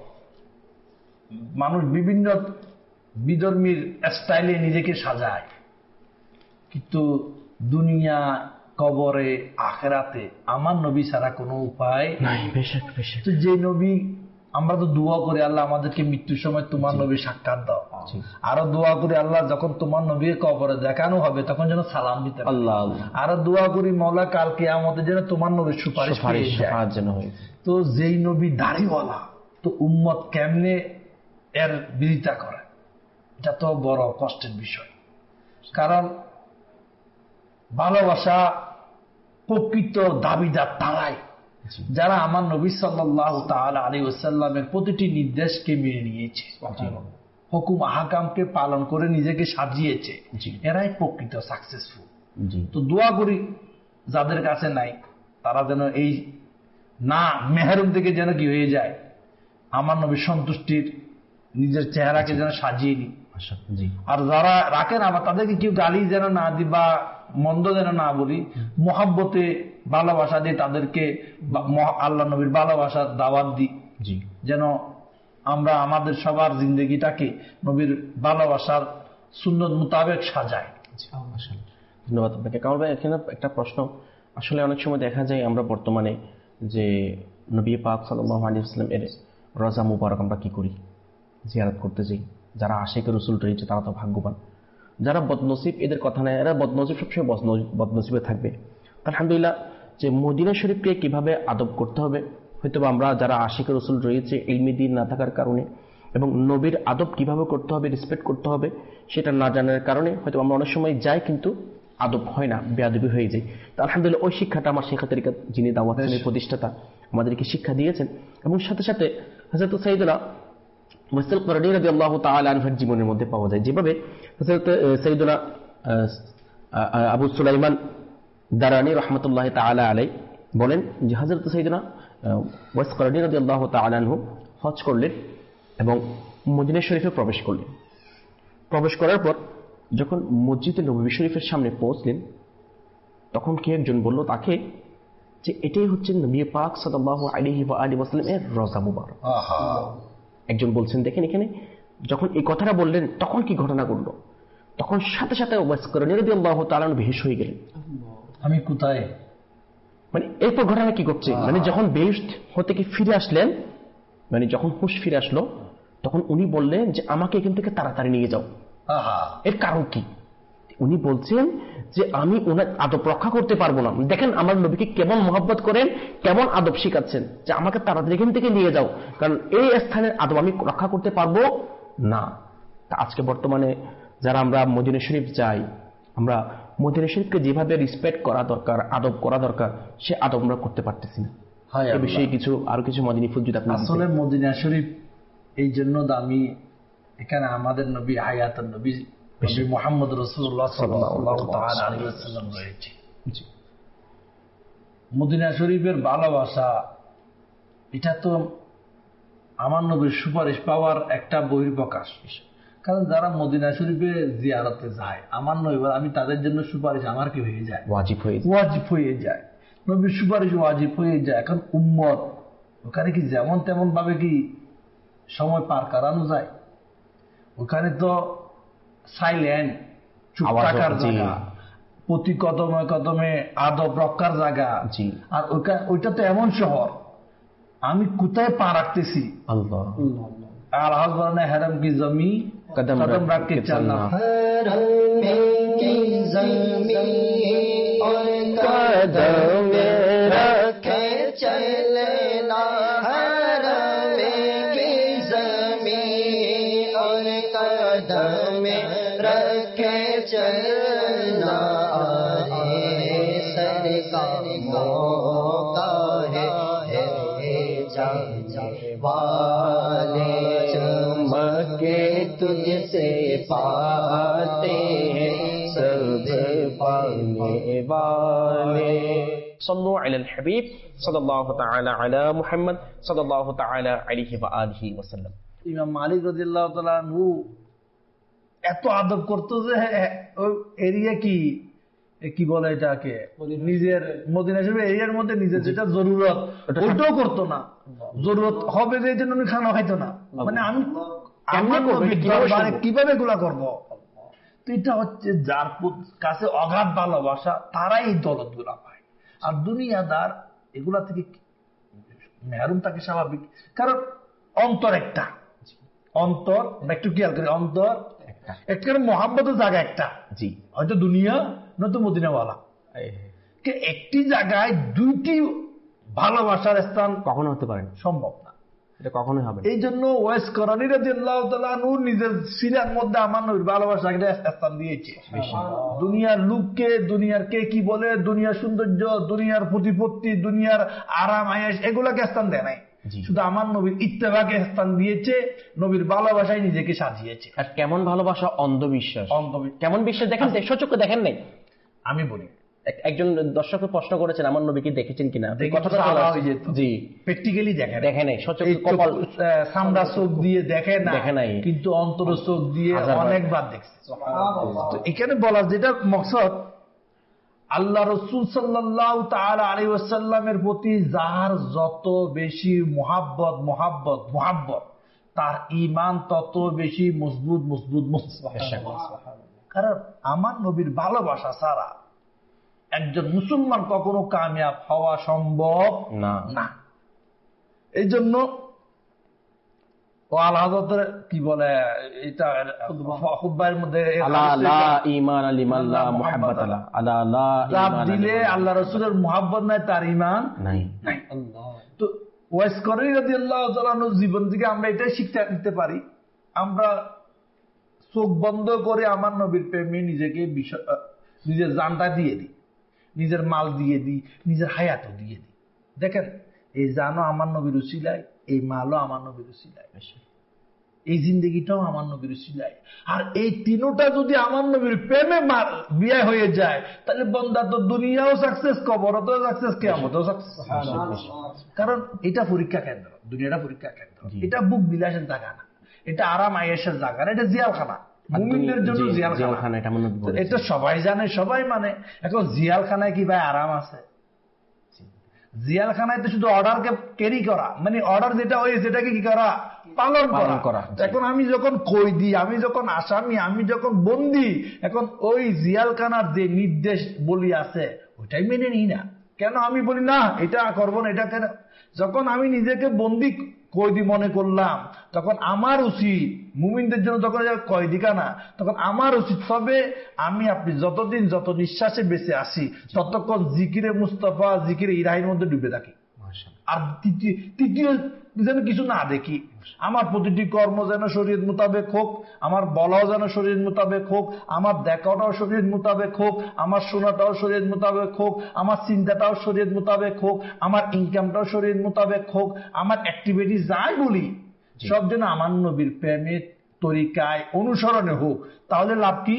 মানুষ বিভিন্ন বিধর্মীর স্টাইলে নিজেকে সাজায়, কিন্তু দুনিয়া, কবরে, আখেরাতে আমার নবী ছাড়া কোনো উপায় নাই। তো যে নবী, আমরা তো দোয়া করি আল্লাহ আমাদেরকে মৃত্যুর সময় তোমার নবী সাক্ষাৎ দাও, আরো দোয়া করি আল্লাহ যখন তোমার নবীকে কবরে দেখানো হবে তখন যেন সালাম দিতে আল্লাহ, আরো দোয়া করি মওলা কাল কিয়ামতে যেন তোমার নবীর সুপারিশ যেন হয়। তো যেই নবী দাড়িওয়ালা, তো উম্মত কেমনে এর বিরোধিতা করে? এটা তো বড় কষ্টের বিষয়। কারণ ভালোবাসা প্রকৃত দাবিদার তারাই যারা আমার নবী সাল্লাল্লাহু তাআলা আলাইহি ওয়াসাল্লামের প্রতিটি নির্দেশকে মেনে নিয়েছে, হুকুম আহকামকে পালন করে নিজেকে সাজিয়েছে, এরাই প্রকৃত সাকসেসফুল। তো দোয়া করি যাদের কাছে নাই তারা যেন এই না মেহরুম থেকে যেন কি হয়ে যায়, আমার নবীর সন্তুষ্টির নিজের চেহারাকে যেন সাজিয়ে নি। আর যারা রাখেন আবার তাদেরকে কেউ গালি যেন না দি বা মন্দ যেন না বলি, মহাব্বতে ভালোবাসা দিয়ে তাদেরকে আল্লাহ নবীর ভালোবাসার দাওয়াত দিই, যেন আমরা আমাদের সবার জিন্দগিটাকে নবীর ভালোবাসার সুন্নত মোতাবেক সাজাই। ধন্যবাদ আপনাকে কামাল ভাই। এখানে একটা প্রশ্ন, আসলে অনেক সময় দেখা যায় আমরা বর্তমানে যে নবী পাক সাল্লাল্লাহু আলাইহি ওয়াসাল্লাম এর রওজা মুবারক আমরা কি করি, জিয়ারত করতে যাই। যারা আশিক রাসূল রয়েছে তারা তো ভাগ্যবান, যারা বদনসিব এদের কথা নেই, এরা বদনসিব সবসময় বদনসিবে থাকবে। আলহামদুলিল্লাহ, যে মদিনা শরীফকে কিভাবে আদব করতে হবে, হয়তো আমরা যারা আশিক রাসূল রয়েছে ইলমে দ্বীন না থাকার কারণে, এবং নবীর আদব কিভাবে করতে হবে, রেসপেক্ট করতে হবে সেটা না জানার কারণে হয়তো আমরা অনেক সময় যাই কিন্তু আদব হয় না, বেয়াদবি হয়ে যায়। তো আলহামদুলিল্লাহ ওই শিক্ষাটা আমার শিক্ষা তরিকা যিনি দাওয়াত ইসলামের প্রতিষ্ঠাতা আমাদেরকে শিক্ষা দিয়েছেন। এবং সাথে সাথে হযরত সাইয়েদনা মুসাল করনী রাদিয়াল্লাহু তাআলা আনহুর জীবনের মধ্যে পাওয়া যায়, যেভাবে হযরত সাইয়েদনা আবু সুলাইমান দারানী রাহমাতুল্লাহি তাআলা আলাইহি বলেন যে হযরত সাইয়েদনা ওয়াস করনী রাদিয়াল্লাহু তাআলা আনহু হজ করলেন এবং মদিনা শরীফে প্রবেশ করলেন। প্রবেশ করার পর যখন মসজিদে নববী শরীফের সামনে পৌঁছলেন, তখন কে একজন বলল তাকে যে এটাই হচ্ছে নবী পাক সাল্লাল্লাহু আলাইহি ওয়া আলিহি ওয়াসাল্লাম এর রওজা মুবারক। একজন বলছেন, দেখেন এখানে যখন এই কথাটা বললেন তখন কি ঘটনা ঘটল, তখন সাথে সাথে ওয়াস করনী রাদিয়াল্লাহু তাআলা বেহুশ হয়ে গেলেন। আমি কোথায়, মানে এরপর ঘটনা কি ঘটছে, মানে যখন বেহুশ হতে কি ফিরে আসলেন, মানে যখন হুঁশ ফিরে আসলো তখন উনি বললেন যে আমাকে এখান থেকে তাড়াতাড়ি নিয়ে যাও। এর কারণ কি? উনি বলছেন যে আমি ওনার আদব রক্ষা করতে পারবো না। দেখেন আমার নবীকে কেমন মহব্বত করেন, কেমন আদব শিখাচ্ছেন যে আমাকে তাড়াতাড়ি এখান থেকে নিয়ে যাও, কারণ এই স্থানের আদব আমি রক্ষা করতে পারবো না। তা আজকে বর্তমানে যারা আমরা মদিনা শরীফ যাই, আমরা মদিনা শরীফকে যেভাবে রেসপেক্ট করা দরকার, আদব করা দরকার, সে আদব আমরা করতে পারতেছি না। এই বিষয়ে কিছু আরো কিছু মদিনী ফুল যদি আপনি আসলে মদিনা শরীফ এই জন্য দামি, এখানে আমাদের নবী হায়াতুন নবী মুহাম্মদ রাসূলুল্লাহ সাল্লাল্লাহু তাআলা আলাইহি ওয়াসাল্লাম রয়েছে। মদিনা শরীফের ভালোবাসা, এটা তো আমার নবীর সুপারিশ পাওয়ার একটা বহির্প্রকাশ। কারণ যারা মদিনা শরীফে জিয়ারতে যায় আমার নবী, আমি তাদের জন্য সুপারিশ আমার কি হয়ে যায়, ওয়াজিব হয়ে যায়, ওয়াজিব হয়ে যায়, নবীর সুপারিশ ওয়াজিব হয়ে যায়। এখন উম্মত ওখানে কি যেমন তেমন ভাবে কি সময় পার করানো যায়? ওখানে তো সাইলেন্ট, চুপ থাকার জায়গা, প্রতি কদমে কদমে আদব রক্ষার জায়গা। আর ওইটা তো এমন শহর, আমি কোথায় পা রাখতেছি, আল্লাহ আলহাজ বলেন হেরাম কি জমি कदम কদম रख রাখ के के चलना चलना। हरम की ज़मीन और कदम रखे चलना, हरम की ज़मीन और कदम रखे चलना। अरे सरकार मौका है जाने वाले, चमके तुझसे पाते हैं सब पाने वाले। सल्लु अलल हबीब सल्लल्लाहु ताआला अला मुहम्मद सल्लल्लाहु ताआला अलैहि व आलिहि वसल्लम। ইমাম মালিক রাদিয়াল্লাহু তাআলা আনহু এত আদব করতো যে ওই এরিয়া কি এ কি বলে এটাকে নিজের মদিনা শরীফ এরিয়ার মধ্যে নিজের যেটা জরুরত ওইটাও করতো না, জরুরত হবে যে জন্য উনি খানা খাইতো না। মানে আমি আমার নবীর দরবারে কিভাবে এগুলা করবো? তো এটা হচ্ছে যার কাছে অগাধ ভালোবাসা তারাই এই দৌলত গুলা পায়। আর দুনিয়াদার এগুলা থেকে মেহরুম থাকে স্বাভাবিক, কারণ অন্তর একটা, অন্তর একটু খেয়াল করি, অন্তর একটা মোহাম্মতের জায়গা একটা, জি হয়তো দুনিয়া নয়তো মদিনাওয়ালা, একটি জায়গায় দুইটি ভালোবাসার স্থান কখনো হতে পারে না, সম্ভব না, এটা কখনোই হবে না। এই জন্য ওয়াইস করণী রাদিয়াল্লাহু তাআলা আনহু নিজের সিরার মধ্যে আমার নবীর ভালোবাসাকে স্থান দিয়েছে। দুনিয়ার লোককে, দুনিয়ার কে কি বলে, দুনিয়ার সৌন্দর্য, দুনিয়ার প্রতিপত্তি, দুনিয়ার আরাম আয়েশ এগুলাকে স্থান দেয় নাই, শুধু আমার নবীর ইত্তেফাকে স্থান দিয়েছে, নবীর ভালোবাসায় নিজেকে সাজিয়েছে। আর কেমন ভালোবাসা? অন্ধবিশ্বাস। অন্ধবিশ্বাস কেমন বিশ্বাস দেখেন, সচক্ষে দেখেন নাই? আমি বলি, একজন দর্শক প্রশ্ন করেছেন আমার নবীকে দেখেছেন কিনা, জি প্র্যাকটিক্যালি দেখে দেখে নাই, সচক্ষে কপাল সামরা চোখ দিয়ে দেখে না, দেখে নাই, কিন্তু অন্তর চোখ দিয়ে অনেকবার দেখছে। তো এখানে বলার যেটা মকসদ, আল্লাহ রাসূল সাল্লাল্লাহু তাআলা আলাইহি ওয়াসাল্লামের প্রতি যার যত বেশি মুহাব্বত মুহাব্বত মুহাব্বত তার ঈমান তত বেশি মজবুত মজবুত মজবুত। কারণ আমার নবীর ভালোবাসা ছাড়া একজন মুসলমান কখনো কামিয়াব হওয়া সম্ভব না না। এই জন্য ও আল হাজতের কি বলে এটা খুতবার মধ্যে দিলে আল্লাহ রসুলের মুহাব্বত নাই, তার ঈমান নাই। তো ওয়াইস করি রাদিয়াল্লাহু তাআলা আনহু জীবন থেকে আমরা এটাই শিক্ষা নিতে পারি, আমরা চোখ বন্ধ করে আমার নবীর প্রেমে নিজেকে নিজের জানটা দিয়ে দিই, নিজের মাল দিয়ে দিই, নিজের হায়াতও দিয়ে দিই। দেখেন এই জানও আমার নবীর উসিলায়, এই মালও আমার নবীর উসিলায়, এই জিন্দগিটাও আমার নবীর উসিলায়। আর এই তিনটা যদি আমার নবীর প্রেমে বিয়ে হয়ে যায়, তাহলে বন্দা তো দুনিয়াও সাকসেস, কবরতেও সাকসেস, কিয়ামতেও সাকসেস। কারণ এটা পরীক্ষা কেন্দ্র, দুনিয়াটা পরীক্ষা কেন্দ্র, এটা বুক বিলাসের জায়গা না, এটা আরাম আয়েশের জায়গা না, এটা জিয়ালখানা, মুমিনদের জন্য জিয়ালখানা। এটা সবাই জানে, সবাই মানে। এখন জিয়ালখানায় কি ভাই আরাম আছে? জিয়ালখানায় তো শুধু অর্ডারকে ক্যারি করা, মানে অর্ডার যেটা হয়েছে সেটাকে কি করা, পালন করা। এখন আমি যখন কয়েদি, আমি যখন আসামি, আমি যখন বন্দী, এখন ওই জিয়ালখানার যে নির্দেশ বলি আছে ওইটাই মেনে নিই না। কেন আমি বলি না এটা করবো না, এটা কেন? যখন আমি নিজেকে বন্দী কয়েদি মনে করলাম, তখন আমার উচিত, মুমিনদের জন্য যখন কয়েদিখানা, তখন আমার উচিত হবে আমি আপনি যতদিন যত নিঃশ্বাসে বেঁচে আসি ততক্ষণ জিকিরে মুস্তাফা, জিকিরে ইলাহির মধ্যে ডুবে থাকি। আর তৃতীয় যেন কিছু না দেখি, আমার প্রতিটি কর্ম যেন শরীয়ত মোতাবেক হোক, আমার বলাও যেন শরীয়ত মোতাবেক হোক, আমার দেখাটাও শরীয়ত মোতাবেক হোক, আমার শোনাটাও শরীয়ত মোতাবেক হোক, আমার চিন্তাটাও শরীয়ত মোতাবেক হোক, আমার ইনকামটাও শরীয়ত মোতাবেক হোক, আমার অ্যাক্টিভিটি যাই বলি সব যেন আমার নবীর প্রেমের তরিকায় অনুসরণে হোক। তাহলে লাভ কি?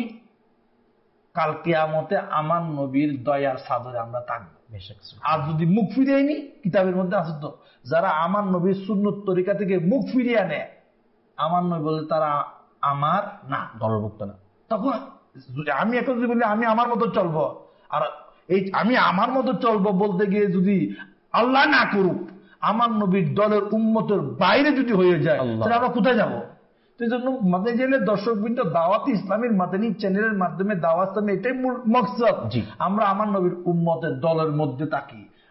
কাল কিয়ামতে আমার নবীর দয়ার সাদরে আমরা থাকবো। আর যদি মুখ ফিরিয়ে নি, কিতাবের মধ্যে আছে তো, যারা আমার নবীর সুন্নত তরিকা থেকে মুখ ফিরিয়ে আনে, আমার নবী বলে তারা আমার না, দলভুক্ত না। তখন আমি এখন যদি বলি আমি আমার মতো চলবো, আর এই আমি আমার মতো চলবো বলতে গিয়ে যদি আল্লাহ না করুক আমার নবীর দলের উম্মতের বাইরে যদি হয়ে যায়, তাহলে আমরা কোথায় যাবো? সেই জন্য মাঝে গেলে দর্শক বৃন্দ দাওয়াত ইসলামের মাদানী চ্যানেলের মাধ্যমে দাওয়াত ইসলামে এটাই মূল মকসদ, আমরা আমার নবীর উম্মতের দলের মধ্যে থাকি,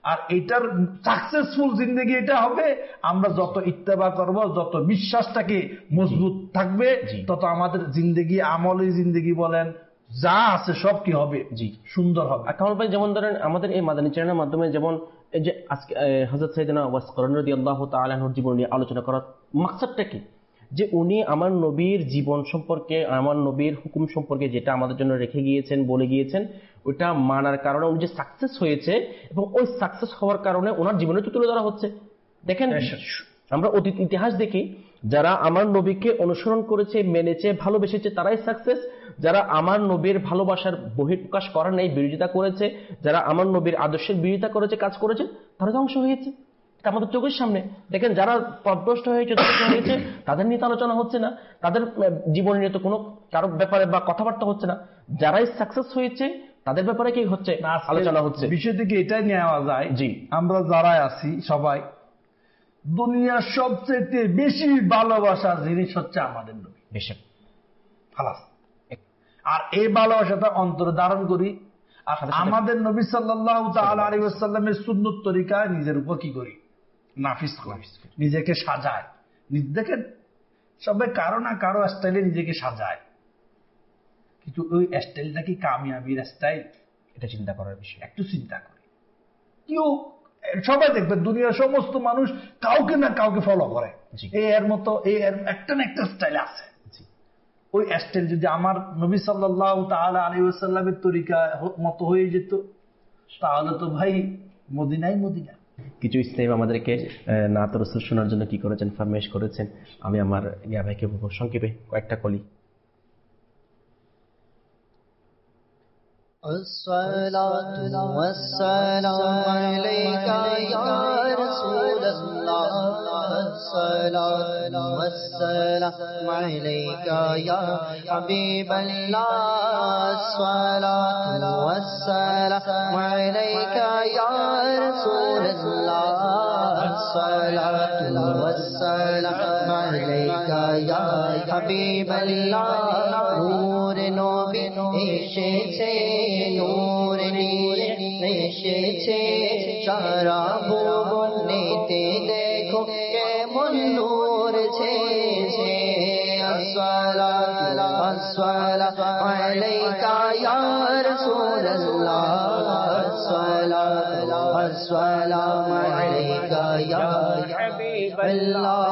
আর এটার সাকসেসফুল জিন্দগি এটা হবে আমরা যত ইত্তেবা করব, যত বিশ্বাসটাকে মজবুত থাকবে, তত আমাদের জিন্দগি, আমলি জিন্দগি বলেন যা আছে সব কি হবে, জি সুন্দর হবে। কামাল ভাই, যেমন ধরেন আমাদের এই মাদানী চ্যানেলের মাধ্যমে যেমন এই যে আজকে হযরত সাইয়েদনা ওয়াইস করনী রাদিয়াল্লাহু তাআলা আনহুর জীবন নিয়ে আলোচনা করার মাকসাদটা কি, যে উনি আমার নবীর জীবন সম্পর্কে, আমার নবীর হুকুম সম্পর্কে যেটা আমাদের জন্য রেখে গিয়েছেন, বলে গিয়েছেন, ওইটা মানার কারণে উনি যে সাকসেস হয়েছে এবং ওই সাকসেস হওয়ার কারণে ওনার জীবনে তো তুলে ধরা হচ্ছে। দেখেন আমরা অতীত ইতিহাস দেখি, যারা আমার নবীকে অনুসরণ করেছে, মেনেছে, ভালোবেসেছে তারাই সাকসেস। যারা আমার নবীর ভালোবাসার বহিঃপ্রকাশ করার নেই, বিরোধিতা করেছে, যারা আমার নবীর আদর্শের বিরোধিতা করেছে, কাজ করেছে, তারা ধ্বংস হয়েছে আমাদের চোখের সামনে। দেখেন যারা পথভ্রষ্ট হয়েছে, হয়েছে তাদের নিয়ে আলোচনা হচ্ছে না, তাদের জীবন নিয়ে তো কোনো কারো ব্যাপারে বা কথাবার্তা হচ্ছে না। যারাই সাকসেস হয়েছে তাদের ব্যাপারে কি হচ্ছে, আলোচনা হচ্ছে। বিষয় থেকে এটাই নেওয়া যায়, জি আমরা যারাই আছি সবাই দুনিয়ার সবচেয়ে বেশি ভালোবাসার জিনিস হচ্ছে আমাদের নবী, বেশি খালাস। আর এই ভালোবাসাটা অন্তরে ধারণ করি, আর আমাদের নবী সাল্লাল্লাহু তাআলা আলাইহি ওয়াসাল্লামের সুন্নত তরিকায় নিজের উপর কি করি, নাফিজ করি, নিজেকে সাজায়। দেখেন সবাই কারো না কারো স্টাইলে নিজেকে সাজায়, কিন্তু ওই স্টাইলটা কি কামিয়াবির স্টাইল, এটা চিন্তা করার বিষয়। একটু চিন্তা করি, কেউ সবাই দেখবেন দুনিয়ার সমস্ত মানুষ কাউকে না কাউকে ফলো করে, এই এর মতো এই এর একটা না একটা স্টাইল আছে। ওই স্টাইল যদি আমার নবী সাল্লাল্লাহু তাআলা আলাইহি ওয়াসাল্লামের তরিকা মতো হয়ে যেত, তাহলে তো ভাই মদিনাই মদিনা। কিছু ইসলাম আমাদেরকে নাত রাসূল শোনার জন্য কি করেছেন, ফরমায়েশ করেছেন। আমি আমার ইয়া ভাইকে বলবো সংক্ষেপে কয়েকটা কলি। الصلاة والسلام عليك يا رسول الله، الصلاة والسلام عليك يا حبيب الله، الصلاة والسلام عليك يا رسول الله، الصلاة والسلام عليك يا حبيب الله। নূর নবী এসেছে, নূর নিয়ে এসেছে, সারা ভুবনেতে দেখো কেমন নূর ছেয়েছে। আসসালাতু আসসালাতু আলাইকা ইয়া রাসূলুল্লাহ, আসসালাতু আসসালামু আলাইকা ইয়া হাবিবাল্লাহ।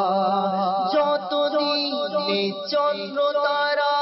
যতদিন চন্দ্র তারা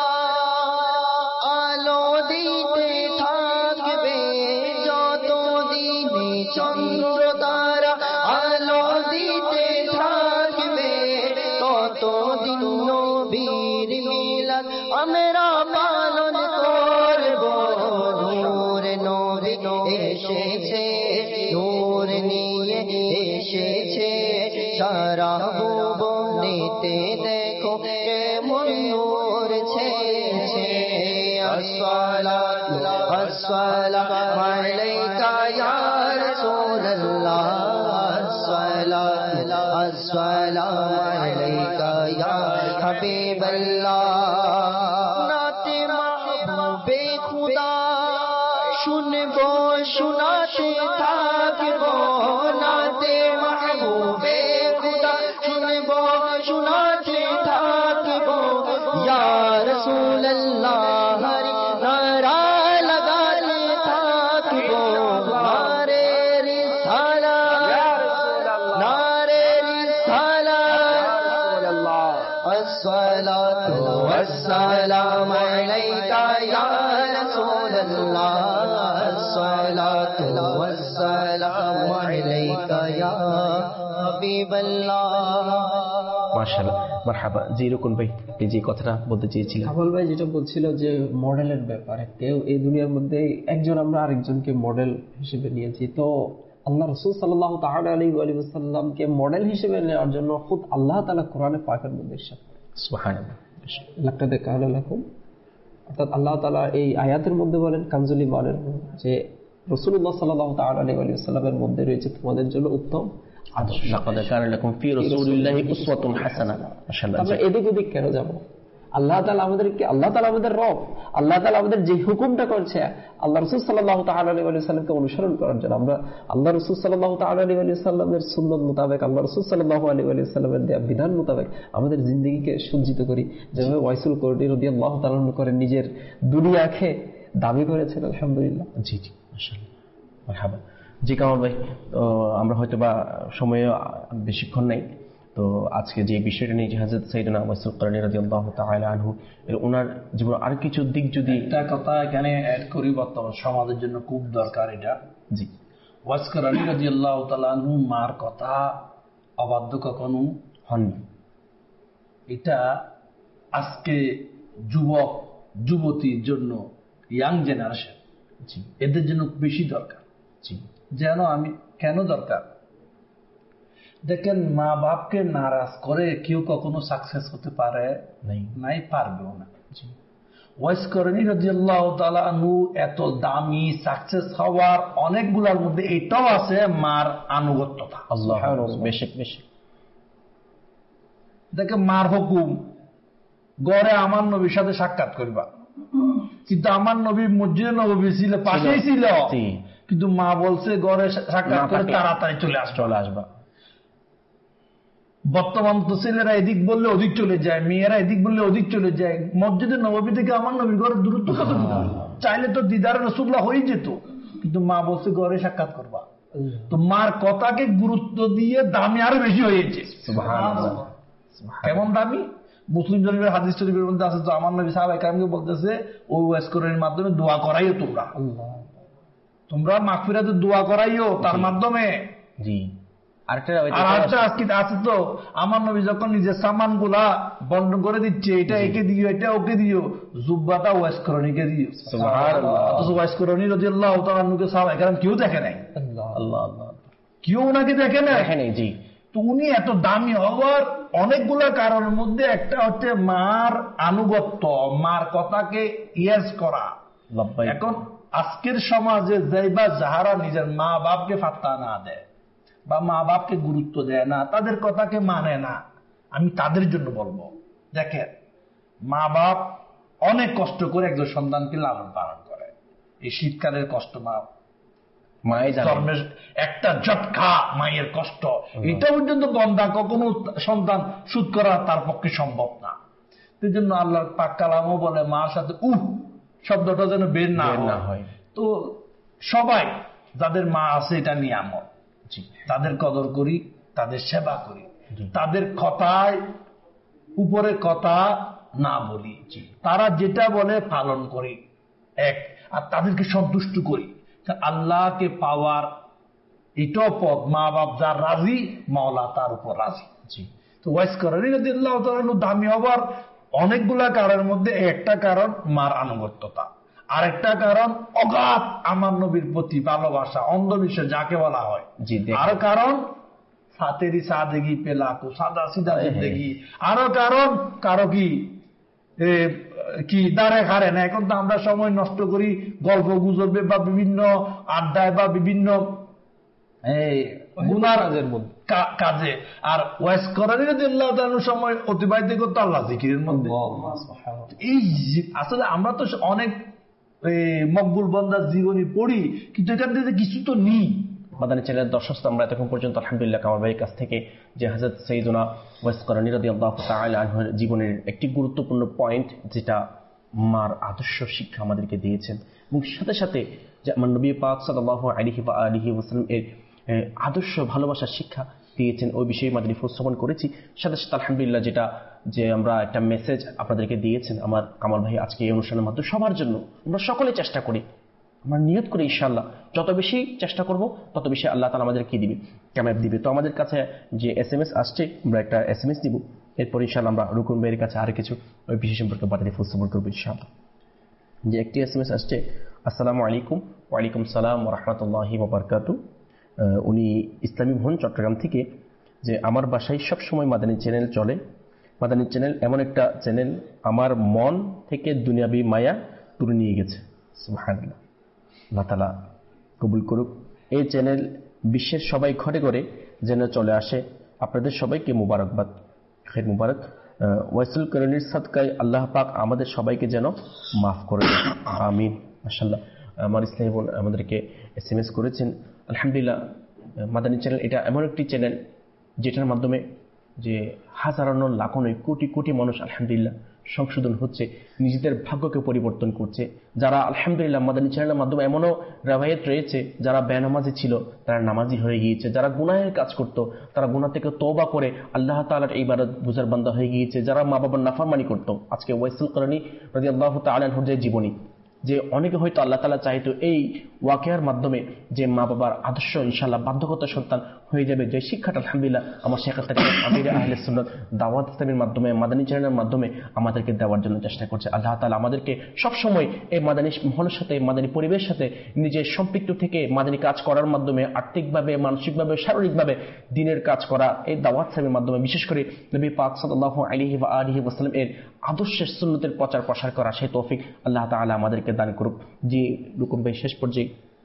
আলো দিতে থাকবে, যতদিন চন্দ্র তারা আলো দিতে থাকবে, ততদিন নবীর মিলাদ আমরা পালন করব। নূর নবী এসেছে, নূর নিয়ে এসেছে, সারা ভুবনেতে দেখো কেমন নূর ছেয়েছে। আসসালাতু আসসালামু আলাইকা ইয়া রাসূলুল্লাহ, আসসালাতু আসসালামু আলাইকা ইয়া হাবিবাল্লাহ। নাতে মাহবুবে খুদা শুনবো শোনাতে থাকবো, নাতে মাহবুবে খুদা শুনবো শোনাতে থাকবো। ইয়া রাসূলুল্লাহ নারা লাগাতে থাকবো, নারে রিসালাত, নারে রিসালাত। আসসালাতু ওয়াসসালামু আলাইকা ইয়া রাসূলুল্লাহ, আসসালাতু ওয়াসসালামু আলাইকা ইয়া হাবিবাল্লাহ। মাশাআল্লাহ, মারহাবা। জি রুকুন ভাই, এই যে কথাটা বলতে চেয়েছিলেন। কামাল ভাই যেটা বলছিল যে মডেলের ব্যাপারে, কেউ এই দুনিয়ার মধ্যে একজন আমরা আরেকজনকে মডেল হিসেবে নিয়েছি, তো আল্লাহ রাসূল সাল্লাল্লাহু তাআলা আলাইহি ওয়া সাল্লামকে মডেল হিসেবে নেওয়ার জন্য খুদ আল্লাহ তাআলা কোরআনে পাকের মধ্যে ইরশাদ করেছেন, সুবহানাল্লাহ, লাকদ কানা লাকুম, অর্থাৎ আল্লাহ তাআলা এই আয়াতের মধ্যে বলেন কানজুল ইমানের যে রাসূলুল্লাহ সাল্লাল্লাহু তাআলা আলাইহি ওয়া সাল্লামের মধ্যে রয়েছে তোমাদের জন্য উত্তম আদর্শ। লাকাদ কানা লাকুম ফি রাসূলিল্লাহি উসওয়াতুন হাসানাহ। মাশাআল্লাহ, আমরা এদিক ওদিক কেন যাব? আল্লাহ তাআলা আমাদেরকে, আল্লাহ তাআলা আমাদের রব, আল্লাহ তাআলা আমাদের যে হুকুমটা করছে আল্লাহ রাসূল সাল্লাল্লাহু তাআলা আলাইহি ওয়া সাল্লামকে অনুসরণ করার জন্য, আমরা আল্লাহ রাসূল সাল্লাল্লাহু তাআলা আলাইহি ওয়া সাল্লামের সুন্নাত মোতাবেক, আল্লাহ রাসূল সাল্লাল্লাহু আলাইহি ওয়া সাল্লামের দেয়া বিধান মোতাবেক আমাদের জিন্দেগিকে সজ্জিত করি, যেভাবে ওয়াইসুল করনি রাদিয়াল্লাহু তাআলা আনহু করে নিজের দুনিয়াকে দাবি করেছেন। আলহামদুলিল্লাহ। জি জি মাশাআল্লাহ, মারহাবা। জি কামাল ভাই, তো আমরা হয়তো বা সময়ে বেশিক্ষণ নাই, তো আজকে যে বিষয়টা নিয়ে যে হযরত সাইয়েদনা ওয়াইসুল করনি রাদিয়াল্লাহু তাআলা আনহু এর ওনার জীবন আর কিছু দিক যদি একটা কথা এখানে অ্যাড করি, বর্তমান সমাজের জন্য খুব দরকার এটা। জি, ওয়াইসুল করনি রাদিয়াল্লাহু তাআলা আনহু মার কথা অবাধ্য কখনো হননি। এটা আজকে যুবক যুবতীর জন্য, ইয়াং জেনারেশন, জি এদের জন্য বেশি দরকার। জি, যেন আমি কেন দরকার, দেখেন মা বাপকে নারাজ করে কেউ কখনো সাকসেস হতে পারে নাই, পারবেও না। ওয়াইস করনি রাদিয়াল্লাহু তাআলা আনহু এত দামি সাকসেস হওয়ার অনেকগুলোর মধ্যে এটাও আছে মার আনুগত্যতা। আল্লাহ বেশি বেশি দেখে মার হুকুম, গড়ে আমার নবীর সাথে সাক্ষাৎ করবা, কিন্তু আমার নবী মসজিদে নববী ছিল, পাশেই ছিল, কিন্তু মা বলছে গড়ে সাক্ষাৎ করে তাড়াতাড়ি চলে আস চলে আসবা। বর্তমান তো ছেলেরা এদিক বললে ওদিক চলে যায়, মেয়েরা এদিক বললে ওদিক চলে যায়। মসজিদে নববী থেকে আমার নবীর ঘরের দূরত্ব কত, চাইলে তো দিদার রাসূলুল্লাহ হয়ে যেত, কিন্তু মা বলছে ঘরে সাক্ষাৎ করবা। তো মার কথাকে গুরুত্ব দিয়ে দামি আরো বেশি হয়েছে। কেমন দামি? মুসলিম শরীফের হাদিস শরীফের মধ্যে আছে, তো আমার নবী সাহাবায়ে কেরামকে বলতেছে ওই ওয়াজ করার মাধ্যমে দোয়া করাইও, তোমরা তোমরা মাগফিরাতের দোয়া করাইও তার মাধ্যমে। জি, আরেকটা আছে তো, আমার নবী যখন নিজের সামান গুলা বন্ধ করে দিচ্ছে, এটা একে দিও, এটা ওকে দিও, জুব্বাটা ওয়াজ করণীকে দিও। অথচ ওয়াজ করণী রাদিয়াল্লাহু তাআলা আনহুকে সাহাবায়ে কেরাম কেউ দেখে নাই, আল্লাহ আল্লাহ কেউ ওনাকে দেখে নাই। জি, তো উনি এত দামি হওয়ার অনেকগুলো কারণের মধ্যে একটা হচ্ছে মার আনুগত্য, মার কথাকে ইয়াস করা। এখন আজকের সমাজে যাইবা যাহারা নিজের মা বাপকে ফাত্তা না দেয় বা মা বাপকে গুরুত্ব দেয় না, তাদের কথাকে মানে না, আমি তাদের জন্য বলবো, দেখেন মা বাপ অনেক কষ্ট করে একজন সন্তানকে লালন পালন করে। এই শীতকালের কষ্ট মা জন্মের একটা ঝটকা মায়ের কষ্ট, এটা পর্যন্ত বন্ধা কখনো সন্তান সুদ করা তার পক্ষে সম্ভব না। সেই জন্য আল্লাহর পাক কালামও বলে মার সাথে উহ শব্দটা যেন বের না হয়। তো সবাই যাদের মা আছে এটা নিয়ামত, তাদের কদর করি, তাদের সেবা করি, তাদের কথায় উপরে কথা না বলি, তারা যেটা বলে পালন করি এক, আর তাদেরকে সন্তুষ্ট করি। আল্লাহকে পাওয়ার এটাও পথ, মা বাপ যার রাজি মাওলা তার উপর রাজি। তো ওয়াইস করণী রাদিয়াল্লাহু তাআলা আনহু দামি হবার অনেকগুলা কারণের মধ্যে একটা কারণ মার আনুগত্যতা, আরেকটা কারণ অগাধ আমার নবীর প্রতি ভালোবাসা, অন্ধবিশ্বাস যাকে বলা হয়। আরো কারণ সাতেরি সাদেগি পেলাকো, সাদা সিধা জিন্দেগি। আরো কারণ কারো কি কি দাঁড়ে খারে না। এখন তো আমরা সময় নষ্ট করি গল্প গুজবে বা বিভিন্ন আড্ডায় বা বিভিন্ন গুনার কাজে, আর ওয়াইস করারই রাদিয়াল্লাহু তাআলা সময় অতিবাহিত করতে আল্লাহ জিকিরের মধ্যে। এই আসলে আমরা তো অনেক মকবুল বান্দার জীবনী পড়ি, কিন্তু এখান থেকে কিছু তো নেই। মাদানী চ্যানেলের দর্শক, আমরা এতক্ষণ পর্যন্ত আলহামদুলিল্লাহ কামাল ভাইয়ের কাছ থেকে যে হযরত সাইয়েদুনা ওয়াইস করণী রাদিয়াল্লাহু তাআলা আনহুর জীবনের একটি গুরুত্বপূর্ণ পয়েন্ট, যেটা মার আদর্শ শিক্ষা আমাদেরকে দিয়েছেন, এবং সাথে সাথে যে আমার নবী পাক সাল্লাল্লাহু আলাইহি ওয়া আলিহি ওয়াসাল্লাম এর আদর্শ ভালোবাসার শিক্ষা দিয়েছেন, ওই বিষয়ে মাদানী উপস্থাপন করেছি। সাথে সাথে আলহামদুলিল্লাহ যেটা যে আমরা একটা মেসেজ আপনাদেরকে দিয়েছেন আমার কামাল ভাই আজকে এই অনুষ্ঠানের মাধ্যমে সবার জন্য, আমরা সকলে চেষ্টা করি, আমরা নিয়ত করি ইনশাআল্লাহ যত বেশি চেষ্টা করব তত বেশি আল্লাহ তাআলা আমাদের কি দিবে, কামিয়াব দিবে। তো আমাদের কাছে যে এস এম এস আসছে, আমরা একটা এস এম এস দিব, এরপর ইনশাআল্লাহ আমরা রুকুন ভাইয়ের কাছে আর কিছু ওই বিষয় সম্পর্কে বাতানি উপস্থাপন করবো ইনশাআল্লাহ। যে একটি এস এম এস আসছে, আসসালামু আলাইকুম। ওয়ালাইকুম সালাম ওয়া রাহমাতুল্লাহি ওয়া বারাকাতুহু। উনি ইসলামী ভবন চট্টগ্রাম থেকে, যে আমার বাসায় সব সময় মাদানী চ্যানেল চলে। মাদানী চ্যানেল এমন একটা চ্যানেল আমার মন থেকে দুনিয়াবি মায়া তুলে নিয়ে গেছে। সুবহানাল্লাহ, আল্লাহ তাআলা কবুল করুক। এই চ্যানেল বিশ্বের সবাই ঘরে ঘরে যেন চলে আসে। আপনাদের সবাইকে মুবারকবাদ, খের মুবারক। ওয়াইসুল করণীর সাদকায় আল্লাহ পাক আমাদের সবাইকে যেন মাফ করে দেন, আমিন। মাশাআল্লাহ, আমার ইসলামী বোন আমাদেরকে এস এম এস করেছেন। আলহামদুলিল্লাহ, মাদানী চ্যানেল এটা এমন একটি চ্যানেল যেটার মাধ্যমে যে হাজারানো লাখো নয় কোটি কোটি মানুষ আলহামদুলিল্লাহ সংশোধন হচ্ছে, নিজেদের ভাগ্যকে পরিবর্তন করছে। যারা আলহামদুলিল্লাহ মাদানী চ্যানেলের মাধ্যমে এমনও রাওয়ায়াত রয়েছে যারা বেনামাজি ছিল তারা নামাজি হয়ে গিয়েছে, যারা গুনাহের কাজ করত তারা গুনাহ থেকে তওবা করে আল্লাহ তাআলার ইবাদত বুঝার বান্দা হয়ে গিয়েছে, যারা মা বাবার নাফরমানি করত। আজকে ওয়াইসুল করণী রাদিয়াল্লাহু তাআলা আনহুর যে জীবনী, যে অনেকে হয়তো আল্লাহ তাআলা চাইতো এই ওয়াকিয়ার মাধ্যমে যে মা বাবার আদর্শ ইনশাআল্লাহ বাধ্যগত সন্তান হয়ে যাবে, যে শিক্ষাটা আলহামদুলিল্লাহ আমার শেখ আমির আহলে সুন্নাত দাওয়াত ইসলামের মাধ্যমে মাদানী চ্যানেলের মাধ্যমে আমাদেরকে দেওয়ার জন্য চেষ্টা করছে। আল্লাহ তাআলা আমাদেরকে সবসময় এই মাদানী মহলের সাথে মাদানী পরিবেশের সাথে নিজের সম্পৃক্ত থেকে মাদানী কাজ করার মাধ্যমে আর্থিকভাবে মানসিকভাবে শারীরিকভাবে দিনের কাজ করা এই দাওয়াত ইসলামের মাধ্যমে বিশেষ করে নবী পাক সাল্লাল্লাহু আলাইহি ওয়া আলিহি ওয়াসাল্লাম এর আদর্শের সুন্নতের প্রচার প্রসার করা সেই তৌফিক আল্লাহ তাআলা আমাদেরকে দান করুক। জি লুকুম ভাই, শেষ পর্যায়ে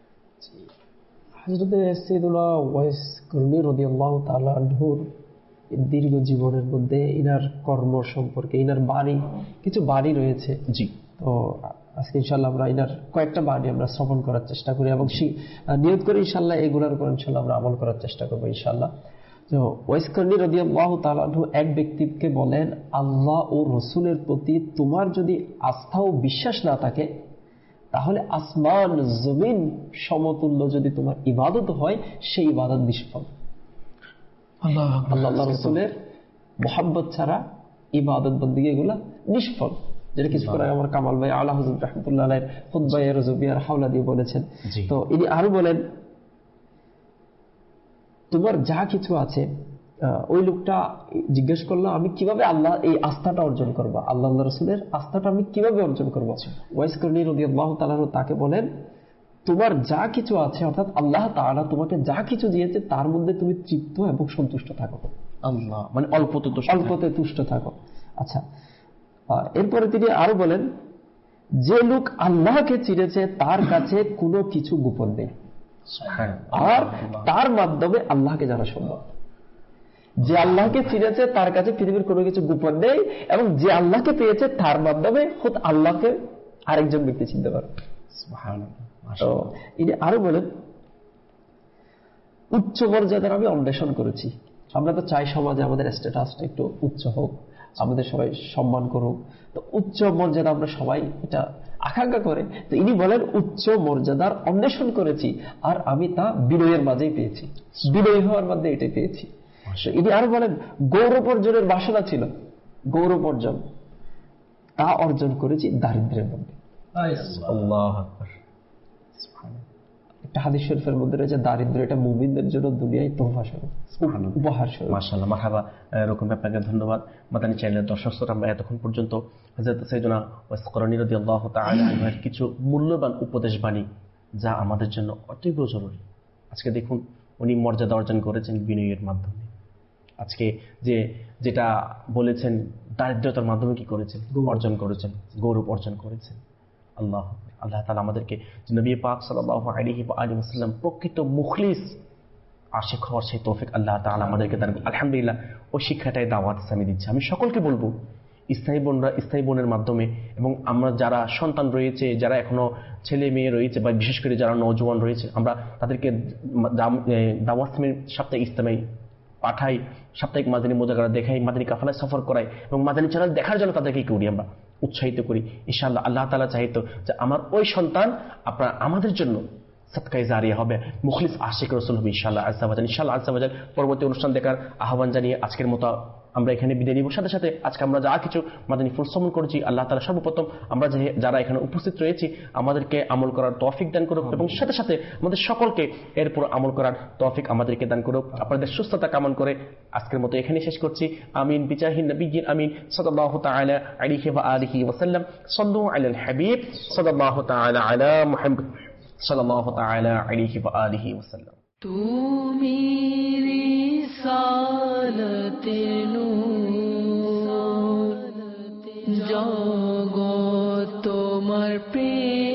হযরত সাইয়্যিদুনা ওয়াইস করণী রাদিয়াল্লাহু তাআলা আনহুর দীর্ঘ জীবনের মধ্যে ইনার কর্ম সম্পর্কে, ইনার বাণী, কিছু বাণী রয়েছে। জি, তো আজকে ইনশাআল্লাহ আমরা ইনার কয়েকটা বাণী আমরা শ্রবণ করার চেষ্টা করি এবং নিয়ত করে ইনশাআল্লাহ এগুলোর উপর ইনশাআল্লাহ আমরা আমল করার চেষ্টা করবো ইনশাআল্লাহ। তো ওয়াইস করণী রাদিয়াল্লাহু তাআলা আনহু এক ব্যক্তিকে বলেন, আল্লাহ ও রসুলের প্রতি তোমার যদি আস্থা ও বিশ্বাস না থাকে তাহলে আসমান জমিন সমতুল্য যদি তোমার ইবাদত হয় সেই ইবাদত নিষ্ফল। আল্লাহ আল্লাহ রসুলের মোহাব্বত ছাড়া ইবাদত বন্দেগী এগুলা নিষ্ফল। যেটা কিছু করে আমার কামাল ভাই আলা হুজুর রাহমাতুল্লাহ আলাইহির খুতবায়ে রজবিয়ার হাওলা দিয়ে বলেছেন। তো ইনি আরো বলেন, তোমার যা কিছু আছে, ওই লোকটা জিজ্ঞেস করলো আমি কিভাবে আল্লাহ এই আস্থাটা অর্জন করবো, আল্লাহ আল্লাহ রসুলের আস্থাটা আমি কিভাবে অর্জন করবো। ওয়াইস করণী রাদিয়াল্লাহু তাআলা আনহু তাকে বলেন, তোমার যা কিছু আছে অর্থাৎ আল্লাহ তাআলা তোমাকে যা কিছু দিয়েছে তার মধ্যে তুমি তৃপ্ত এবং সন্তুষ্ট থাকো। আল্লাহ মানে অল্পতে অল্পতে তুষ্ট থাকো। আচ্ছা, এরপরে তিনি আরো বলেন, যে লোক আল্লাহকে চিনেছে তার কাছে কোনো কিছু গোপন নেই আর তার মাধ্যমে আল্লাহকে জানা সম্ভব। যে আল্লাহকে চিনেছে তার কাছে পৃথিবীর কোনো কিছু গোপন নেই এবং যে আল্লাহকে পেয়েছে তার মাধ্যমে খুদ আল্লাহকে আরেকজন ব্যক্তি চিনতে পারে। তো ইনি আরো বলেন, উচ্চ মর্যাদার আমি অন্বেষণ করেছি। আমরা তো চাই সমাজে আমাদের স্ট্যাটাসটা একটু উচ্চ হোক, আমাদের সবাই সম্মান করুক, তো উচ্চ মর্যাদা আমরা সবাই এটা আকাঙ্ক্ষা করে। তো ইনি বলেন, উচ্চ মর্যাদার অন্বেষণ করেছি আর আমি তা বিনয়ের মাঝেই পেয়েছি, বিনয়ী হওয়ার মধ্যে এটাই পেয়েছি। ইনি আরো বলেন, গৌরব অর্জনের বাসনা ছিল, গৌরব অর্জন তা অর্জন করেছি দারিদ্র্যের মধ্যে। একটা হাদিস শরীফের মধ্যে রয়েছে, দারিদ্র এটা মুমিনদের জন্য দুনিয়ায় তোহফা স্বরূপ, উপহার স্বরূপ। মাশাআল্লাহ, মারহাবা, এরকম আপনাকে ধন্যবাদ। মাদানী চ্যানেলের দর্শক শ্রোতা, আমরা এতক্ষণ পর্যন্ত হযরত সাইয়্যিদুনা ওয়াইস করণী রাদিয়াল্লাহু তাআলা আনহুর কিছু মূল্যবান উপদেশ বাণী যা আমাদের জন্য অতীব জরুরি। আজকে দেখুন উনি মর্যাদা অর্জন করেছেন বিনয়ের মাধ্যমে। আজকে যে যেটা বলেছেন দারিদ্রতার মাধ্যমে কি করেছেন, অর্জন করেছেন, গৌরব অর্জন করেছেন। আল্লাহ আল্লাহ তাআলা আমাদেরকে নবী পাক সাল্লাল্লাহু আলাইহি ওয়া আলিহি ওয়াসাল্লাম প্রকৃত মুখলিস আশিক হওয়ার সেই তৌফিক আল্লাহ তাআলা আমাদেরকে দান করুন। আলহামদুলিল্লাহ, ওই শিক্ষাটাই দাওয়াত ইসলামী দিচ্ছে। আমি সকলকে বলবো, স্থায়ী বোনরা স্থায়ী বোনের মাধ্যমে এবং আমরা যারা সন্তান রয়েছে, যারা এখনো ছেলে মেয়ে রয়েছে বা বিশেষ করে যারা নওজোয়ান রয়েছে, আমরা তাদেরকে দাওয়াত ইসলামী সাপ্তাহিক ইসলামী পাঠাই, সাপ্তাহিক মাদানী মোজাকারা দেখাই, মাদানী কাফেলায় সফর করাই এবং মাদানী চ্যানেল দেখার জন্য তাদেরকে কি করি, আমরা উৎসাহিত করি। ইনশাআল্লাহ আল্লাহ তাআলা চাইতো যে আমার ওই সন্তান আপনার আমাদের জন্য সাদকায়ে জারিয়া হবে, মুখলিস আশিক রাসূল হবে ইনশাআল্লাহ আযজা ওয়া জাল। ইনশাআল্লাহ আযজা ওয়া জাল পরবর্তী অনুষ্ঠান দেখার আহ্বান জানিয়ে আজকের মতো আমরা এখানে বিদায় নিব। সাথে সাথে আজকে আমরা যা কিছু মাদানী ফুল শ্রবণ করেছি, আল্লাহ তাআলা সর্বপ্রথম আমরা যারা এখানে উপস্থিত রয়েছি আমাদেরকে আমল করার তৌফিক দান করুক এবং সাথে সাথে আমাদের সকলকে এরপর আমল করার তৌফিক আমাদেরকে দান করুক। আপনাদের সুস্থতা কামনা করে আজকের মতো এখানে শেষ করছি। আমিন বিজাহিন নবিয়্যিন আমিন সাল্লাল্লাহু তাআলা আলাইহি ওয়া আলিহি ওয়া সাল্লাম। সাল্লু আলাল হাবিব সাল্লাল্লাহু তাআলা আলা মুহাম্মদ সাল্লাল্লাহু তাআলা আলাইহি ওয়া আলিহি ওয়া সাল্লাম। তুমি রিসালাতের নূর, জগৎ তোমার প্রেম